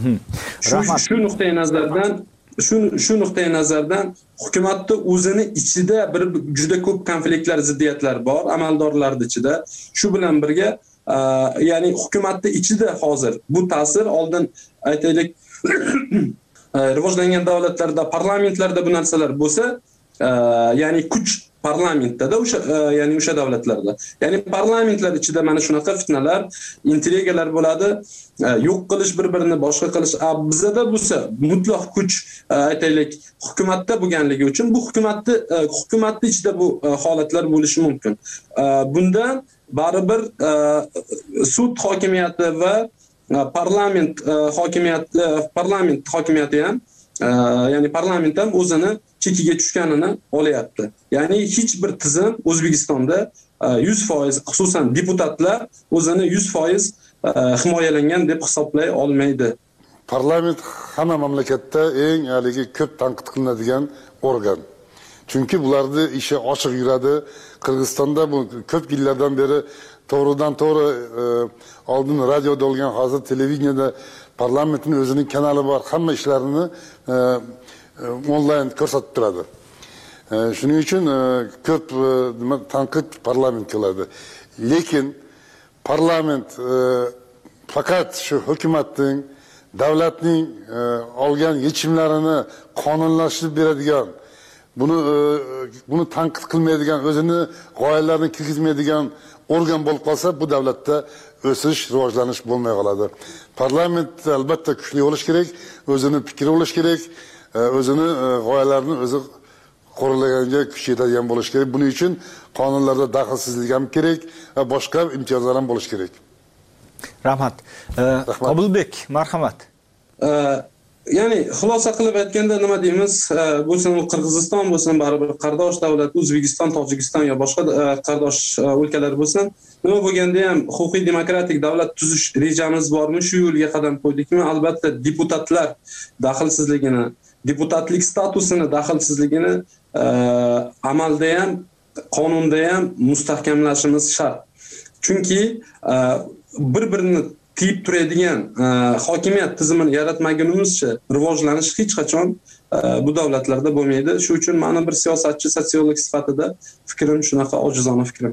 Shu nuqtai nazardan hukumatda o'zini ichida bir juda ko'p konfliktlar, ziddiyatlar bor amaldorlar ichida. Shu bilan birga ya'ni hukumatning ichida hozir bu ta'sir oldin aytaylik rivojlangan davlatlarda, parlamentlarda bu narsalar bo'lsa, ya'ni kuch parlamentda ya'ni o'sha davlatlarda. Ya'ni parlamentlar ichida mana shunaqa fitnalar, intrigalar bo'ladi, yo'q qilish, bir-birini boshqa qilish. Bizda bo'lsa mutlaq kuch aytaylik hukumatda bo'lganligi uchun bu hukumatning ichida bu holatlar bo'lishi mumkin. Bundan baribir sud hokimiyati va parlament hokimiyati ham, ya'ni parlament ham o'zini chekiga tushganini olyapti. Ya'ni hech bir tizim O'zbekistonda 100%, xususan deputatlar o'zini 100% himoyalangan deb hisoblay olmaydi. Parlament hamma mamlakatda eng haligi ko'p tanqid qilinadigan organ. Chunki bularning ishi ochiq yuradi. Qirg'izistonda bu ko'p yillardan beri to'g'ridan to'g'ri oldin radioda olgan, hozir televideniyada parlamentning o'zining kanali bor. Hamma ishlarini onlayn ko'rsatib turadi. Shuning uchun ko'p tanqid parlament qiladi. Lekin parlament faqat shu hukumatning, davlatning olgan yechimlarini qonunlashtirib beradigan, buni tanqid qilmaydigan, o'zini g'oyalarini kirgizmaydigan organ bo'lib qolsa, bu davlatda o'sish, rivojlanish bo'lmay qoladi. Parlament albatta kuchli bo'lish kerak, o'zini fikri bo'lish kerak, o'zini g'oyalarini o'zi qo'riqlaganga kuch yetadigan bo'lish kerak. Buning uchun qonunlarda daxlsizlik ham kerak va boshqa imtiyozlar ham bo'lish kerak. Rahmat. Qobulbek, marhamat. Ya'ni xulosa qilib aytganda nima deymiz? Bo'lsin Qirg'iziston bo'lsin, baribir qardosh davlat, O'zbekiston, Tojikiston yo boshqa qardosh o'lkalar bo'lsin, nima bo'lganda ham huquqiy demokratik davlat tuzish rejamiz bormi? Shu yo'lga qadam qo'ydikmi? Albatta deputatlar daxlsizligini, deputatlik statusini daxlsizligini amalda ham, qonunda ham mustahkamlashimiz shart. Chunki bir-birini tiyib turadigan hokimiyat tizimini yaratmagunimizcha rivojlanish hech qachon bu davlatlarda bo'lmaydi. Shu uchun meni bir siyosatchi, sotsiolog sifatida fikrim shunaqa, ojizona fikrim.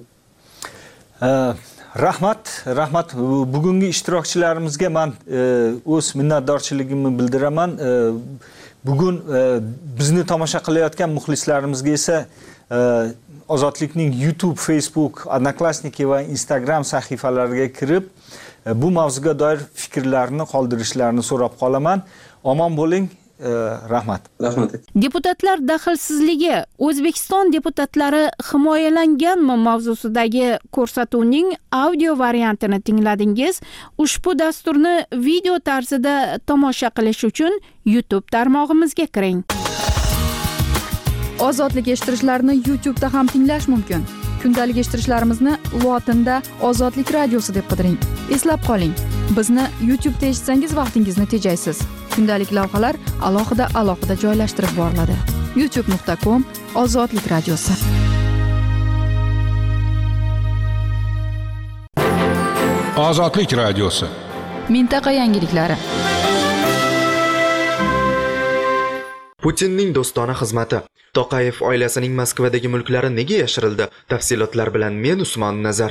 Rahmat. Bugungi ishtirokchilarimizga men o'z minnatdorchiligimni bildiraman. Bugun bizni tomosha qilayotgan muxlislarimizga esa Ozodlikning YouTube, Facebook, Odnoklassniki va Instagram sahifalariga kirib bu mavzuga doir fikrlarini qoldirishlarini so'rab qolaman. Omon bo'ling. Rahmat. Deputatlar daxlsizligi O'zbekiston deputatlari himoyalanganmi mavzusidagi ko'rsatuvning audio variantini tingladingiz. Ushbu dasturni video tarzida tomosha qilish uchun YouTube tarmog'imizga kiring. Ozodlik eshittirishlarni YouTube'da ham tinglash mumkin. Kundalik eshittirishlarimizni lotinda Ozodlik radiosi deb qidiring. Eslab qoling, bizni YouTube'da eshitsangiz vaqtingizni tejaysiz. Kundalik lavhalar alohida joylashtirib boriladi. youtube.com/Ozodlik radiosi. Ozodlik radiosi. Mintaqa yangiliklari. Putinning do'stona xizmati. Toqayev oilasining Moskvadagi mulklari nega yashirildi? Tafsilotlar bilan men Usmon Nazar.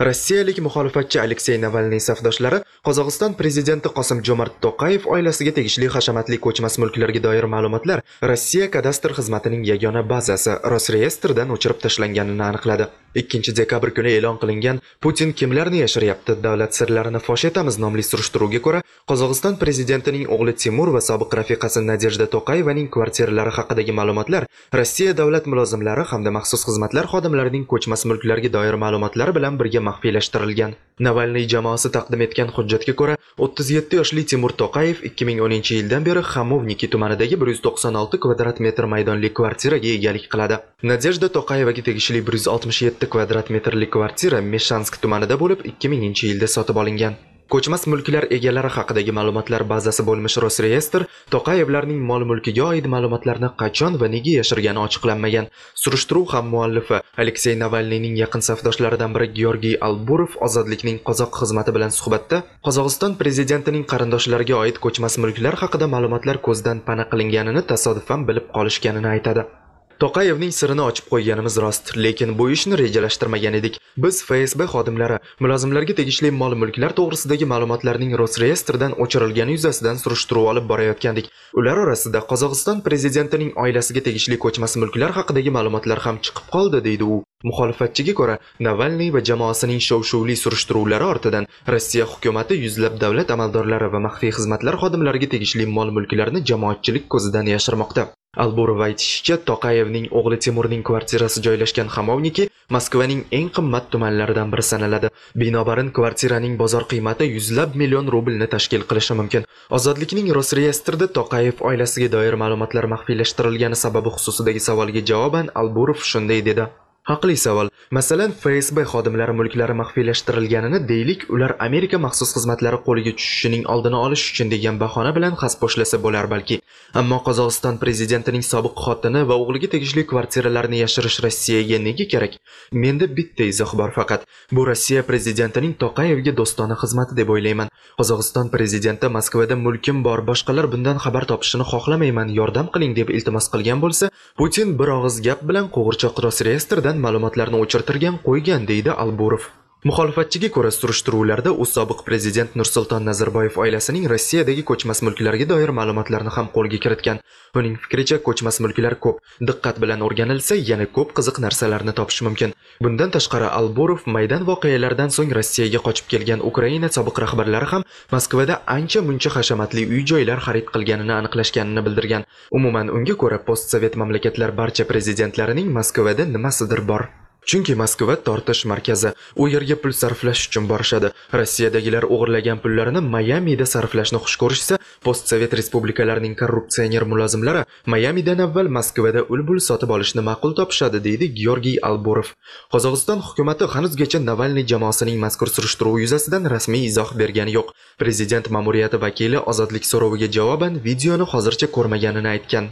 Rossiyalik muxolifatchi Aleksey Navalniy safdoshlari Qozog'iston prezidenti Qosim-Jomart To'qayev oilasiga tegishli hashamatli ko'chmas mulklarga doir ma'lumotlar Rossiya kadastr xizmatining yagona bazasi Rosreyestrdan o'chirib tashlanganini aniqladi. 2 dekabr kuni e'lon qilingan Putin kimlarni yashiryapti, davlat sirlarini fosh etamiz nomli surishtiruvga ko'ra, Qozog'iston prezidentining o'g'li Timur va sobiq rafiqasi Nadejda To'qayevaning kvartiralari haqidagi ma'lumotlar Rossiya davlat mulozimlari hamda maxsus xizmatlar xodimlarining ko'chmas mulklarga doir ma'lumotlari bilan birga maxfiylashtirilgan. Navalniy jamoasi taqdim etgan hujjatga ko'ra, 37 yoshli Timur To'qayev 2010-yildan beri Xamovniki tumanidagi 196 kvadrat metr maydonli kvartiraga egalik qiladi. Nadejda To'qayevaga tegishli 167 kvadrat metrlik kvartira Meshansk tumanida bo'lib 2000-yilda sotib olingan. Ko'chmas mulklar egalari haqidagi ma'lumotlar bazasi bo'lmish Rosreyestr To'qayevlarning mol-mulkiga oid ma'lumotlarni qachon va nega yashirgani ochiqlanmagan. Surishtiruv ham muallifi Aleksey Navalniyning yaqin safdoshlaridan biri Georgiy Alburov Ozodlikning qozoq xizmati bilan suhbatda Qozog'iston prezidentining qarindoshlariga oid ko'chmas mulklar haqida ma'lumotlar ko'zdan pana qilinganini tasodifan bilib qolishganini aytadi. To'qayevning sirini ochib qo'yganimiz rost, lekin bu ishni rejalashtirmagan edik. Biz FSB xodimlari mulozimlarga tegishli mol-mulklar to'g'risidagi ma'lumotlarning Rosreyestrdan o'chirilgani yuzasidan surishtiruv olib borayotgandik. Ular orasida Qozog'iston prezidentining oilasiga tegishli ko'chmas mulklar haqidagi ma'lumotlar ham chiqib qoldi, deydi u. Muxolifatchiga ko'ra, Navalniy va jamoasining shov-shuvli surishtiruvlari ortidan Rossiya hukumatı yuzlab davlat amaldorlari va maxfiy xizmatlar xodimlariga tegishli mol-mulklarni jamoatchilik ko'zidan yashirmoqda. Alburov aytishicha, To'qayevning o'g'li Timurning kvartirasi joylashgan Xamovniki Moskvaning eng qimmat tumanlaridan biri sanaladi. Binobarin kvartiraning bozor qiymati yuzlab million rublni tashkil qilishi mumkin. Ozodlikning Rosreyestrda To'qayev oilasiga doir ma'lumotlar maxfiylashtirilgani sababi xususidagi savolga javoban Alburov shunday dedi: Haqli savol. Masalan, FSB xodimlari mulklari maxfiylashtirilganini deylik, ular Amerika maxsus xizmatlari qo'liga tushishining oldini olish uchun degan bahona bilan xasposhlasa bo'lar balki. Ammo Qozog'iston prezidentining sobiq xotini va o'g'liga tegishli kvartiralarni yashirish Rossiyaga nega kerak? Menda bitta izoh bor faqat. Bu Rossiya prezidentining To'qayevga do'stona xizmati deb o'ylayman. Qozog'iston prezidenti Moskvada mulkim bor, boshqalar bundan xabar topishini xohlamayman, yordam qiling deb iltimos qilgan bo'lsa, Putin bir og'iz gap bilan qo'g'irchoq Rosreyestrdan ma'lumotlarni o'chirtirgan qo'ygan, deydi Alburov. Muxolifatchiga ko'ra, surishtiruvlarda u sobiq prezident Nursulton Nazarboyev oilasining Rossiyadagi ko'chmas mulklarga doir ma'lumotlarni ham qo'lga kiritgan. Uning fikricha, ko'chmas mulklar ko'p, diqqat bilan o'rganilsa, yana ko'p qiziq narsalarni topish mumkin. Bundan tashqari, Alburov maydon voqealaridan so'ng Rossiyaga qochib kelgan Ukraina sobiq rahbarlari ham Moskvada ancha-muncha hashamatli uy-joylar xarid qilganini aniqlashganini bildirgan. Umuman, unga ko'ra, postsovet mamlakatlar barcha prezidentlarining Moskvada nimasidir bor. Chunki Moskva tortish markazi, u yerga pul sarflash uchun borishadi. Rossiyadagilar o'g'irlagan pullarini Mayamida sarflashni xush ko'rishsa, postsovet respublikalarining korrupsioner mulozimlari Mayamidan avval Moskvada ul-bul sotib olishni ma'qul topishadi, deydi Georgiy Alburov. Qozog'iston hukumati hanuzgacha Navalniy jamoasining mazkur surishtiruv yuzasidan rasmiy izoh bergani yo'q. Prezident ma'muriyati vakili ozodlik so'roviga javoban videoni hozircha ko'rmaganini aytgan.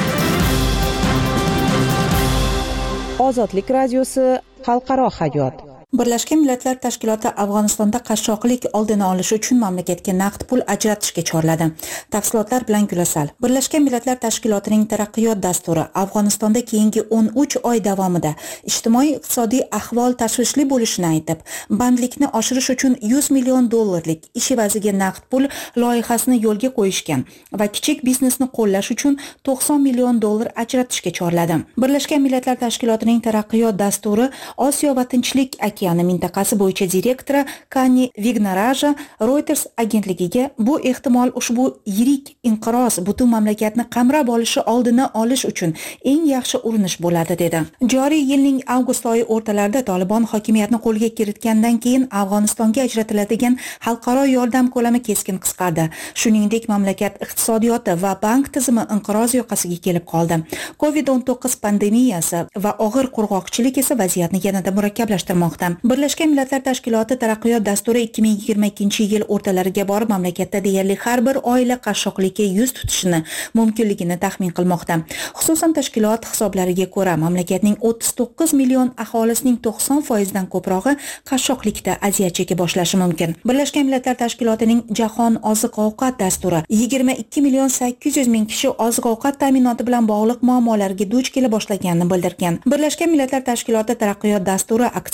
Ozodlik radiosi xalqaro hayot. Birlashgan Millatlar Tashkiloti Afg'onistonda qashshoqlik oldini olish uchun mamlakatga naqd pul ajratishga chorladi. Tafsilotlar bilan Gulasal. Birlashgan Millatlar Tashkilotining taraqqiyot dasturi Afg'onistonda keyingi 13 oy davomida ijtimoiy-iqtisodiy ahvol tashvishli bo'lishini aytib, bandlikni oshirish uchun $100 million ish evaziga naqd pul loyihasini yo'lga qo'yishgan va kichik biznesni qo'llash uchun $90 million ajratishga chorladi. Birlashgan Millatlar Tashkilotining taraqqiyot dasturi Osiyo va Tinchlik okeani mintaqasi bo'yicha direktori Kani Vignaraja Reuters agentligiga bu ehtimol ushbu yirik inqiroz butun mamlakatni qamrab olishi oldini olish uchun eng yaxshi urinish bo'ladi dedi. Joriy yilning avgust oyi o'rtalarida Taliban hokimiyatni qo'lga kiritgandan keyin Afg'onistonga ajratiladigan xalqaro yordam ko'lami keskin qisqardi. Shuningdek, mamlakat iqtisodiyoti va bank tizimi inqiroz yoqasiga kelib qoldi. COVID-19 pandemiyasi va og'ir qurg'oqchilik esa vaziyatni yanada murakkablashtirmoqda. Birlashgan Millatlar Tashkiloti taraqqiyot dasturi 2022-yil o'rtalariga borib mamlakatda deyarli har bir oila qashshoqlikka yuz tutishini mumkinligini taxmin qilmoqda. Xususan, tashkilot hisoblariga ko'ra, mamlakatning 39 million aholisining 90% dan ko'prog'i qashshoqlikda aziyat cheka boshlashi mumkin. Birlashgan Millatlar Tashkilotining Jahon oziq-ovqat dasturi 22 million 800 ming kishi oziq-ovqat ta'minoti bilan bog'liq muammolarga duch kela boshlaganini bildirgan. Birlashgan Millatlar Tashkiloti taraqqiyot dasturi oktyabr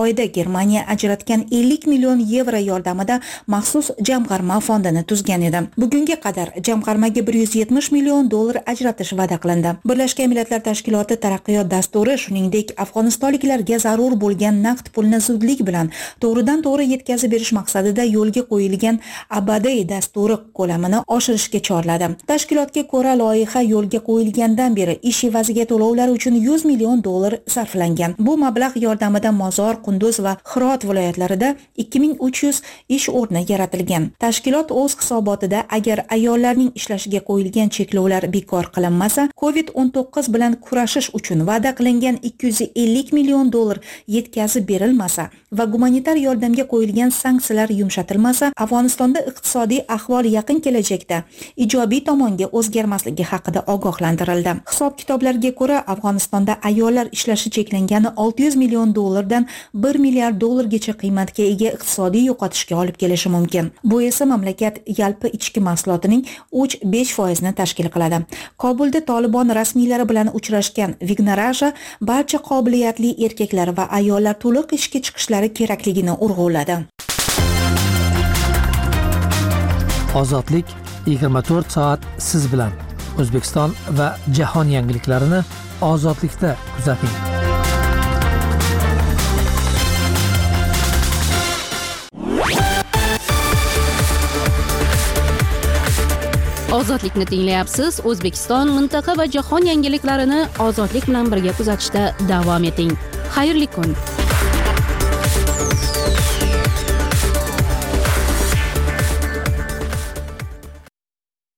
oyida Germaniya ajratgan 50 million yevro yordamida maxsus jamg'arma fondini tuzgan edi. Bugunga qadar jamg'armaga 170 million dollar ajratish va'da qilindi. Birlashgan Millatlar Tashkiloti taraqqiyot dasturi shuningdek afg'onistonliklarga zarur bo'lgan naqd pulni zudlik bilan to'g'ridan-to'g'ri yetkazib berish maqsadida yo'lga qo'yilgan abadiy dasturi ko'lamini oshirishga chorladi. Tashkilotga ko'ra loyiha yo'lga qo'yilgandan beri ish evaziga to'lovlar uchun 100 million dollar sarflangan. Bu mablag' yordamida Mozor, Qunduz va Hirot viloyatlarida 2300 ish o'rni yaratilgan. Tashkilot o'z hisobotida agar ayollarning ishlashiga qo'yilgan cheklovlar bekor qilinmasa, COVID-19 bilan kurashish uchun va'da qilingan 250 million dollar yetkazib berilmasa va gumanitar yordamga qo'yilgan sanksiyalar yumshatilmasa, Afg'onistonda iqtisodiy ahvol yaqin kelajakda ijobiy tomonga o'zgarmasligi haqida ogohlantirildi. Hisob-kitoblarga ko'ra, Afg'onistonda ayollar ishlashi cheklangani 600 million dollardan 1 milliard dollargacha qiymatga ega iqtisodiy yo'qotishga olib kelishi mumkin. Bu esa mamlakat yalpi ichki mahsulotining 3-5% ni tashkil qiladi. Kobulda Tolibon rasmiylari bilan uchrashgan Vignaraja barcha qobiliyatli erkaklar va ayollar to'liq ishga chiqishlari kerakligini urg'uladi. Ozodlik 24 soat siz bilan. O'zbekiston va jahon yangiliklarini ozodlikda kuzating. Ozodlikni tinglayapsiz. O'zbekiston, mintaqa va jahon yangiliklarini ozodlik bilan birga kuzatishda davom eting. Xayrli kun.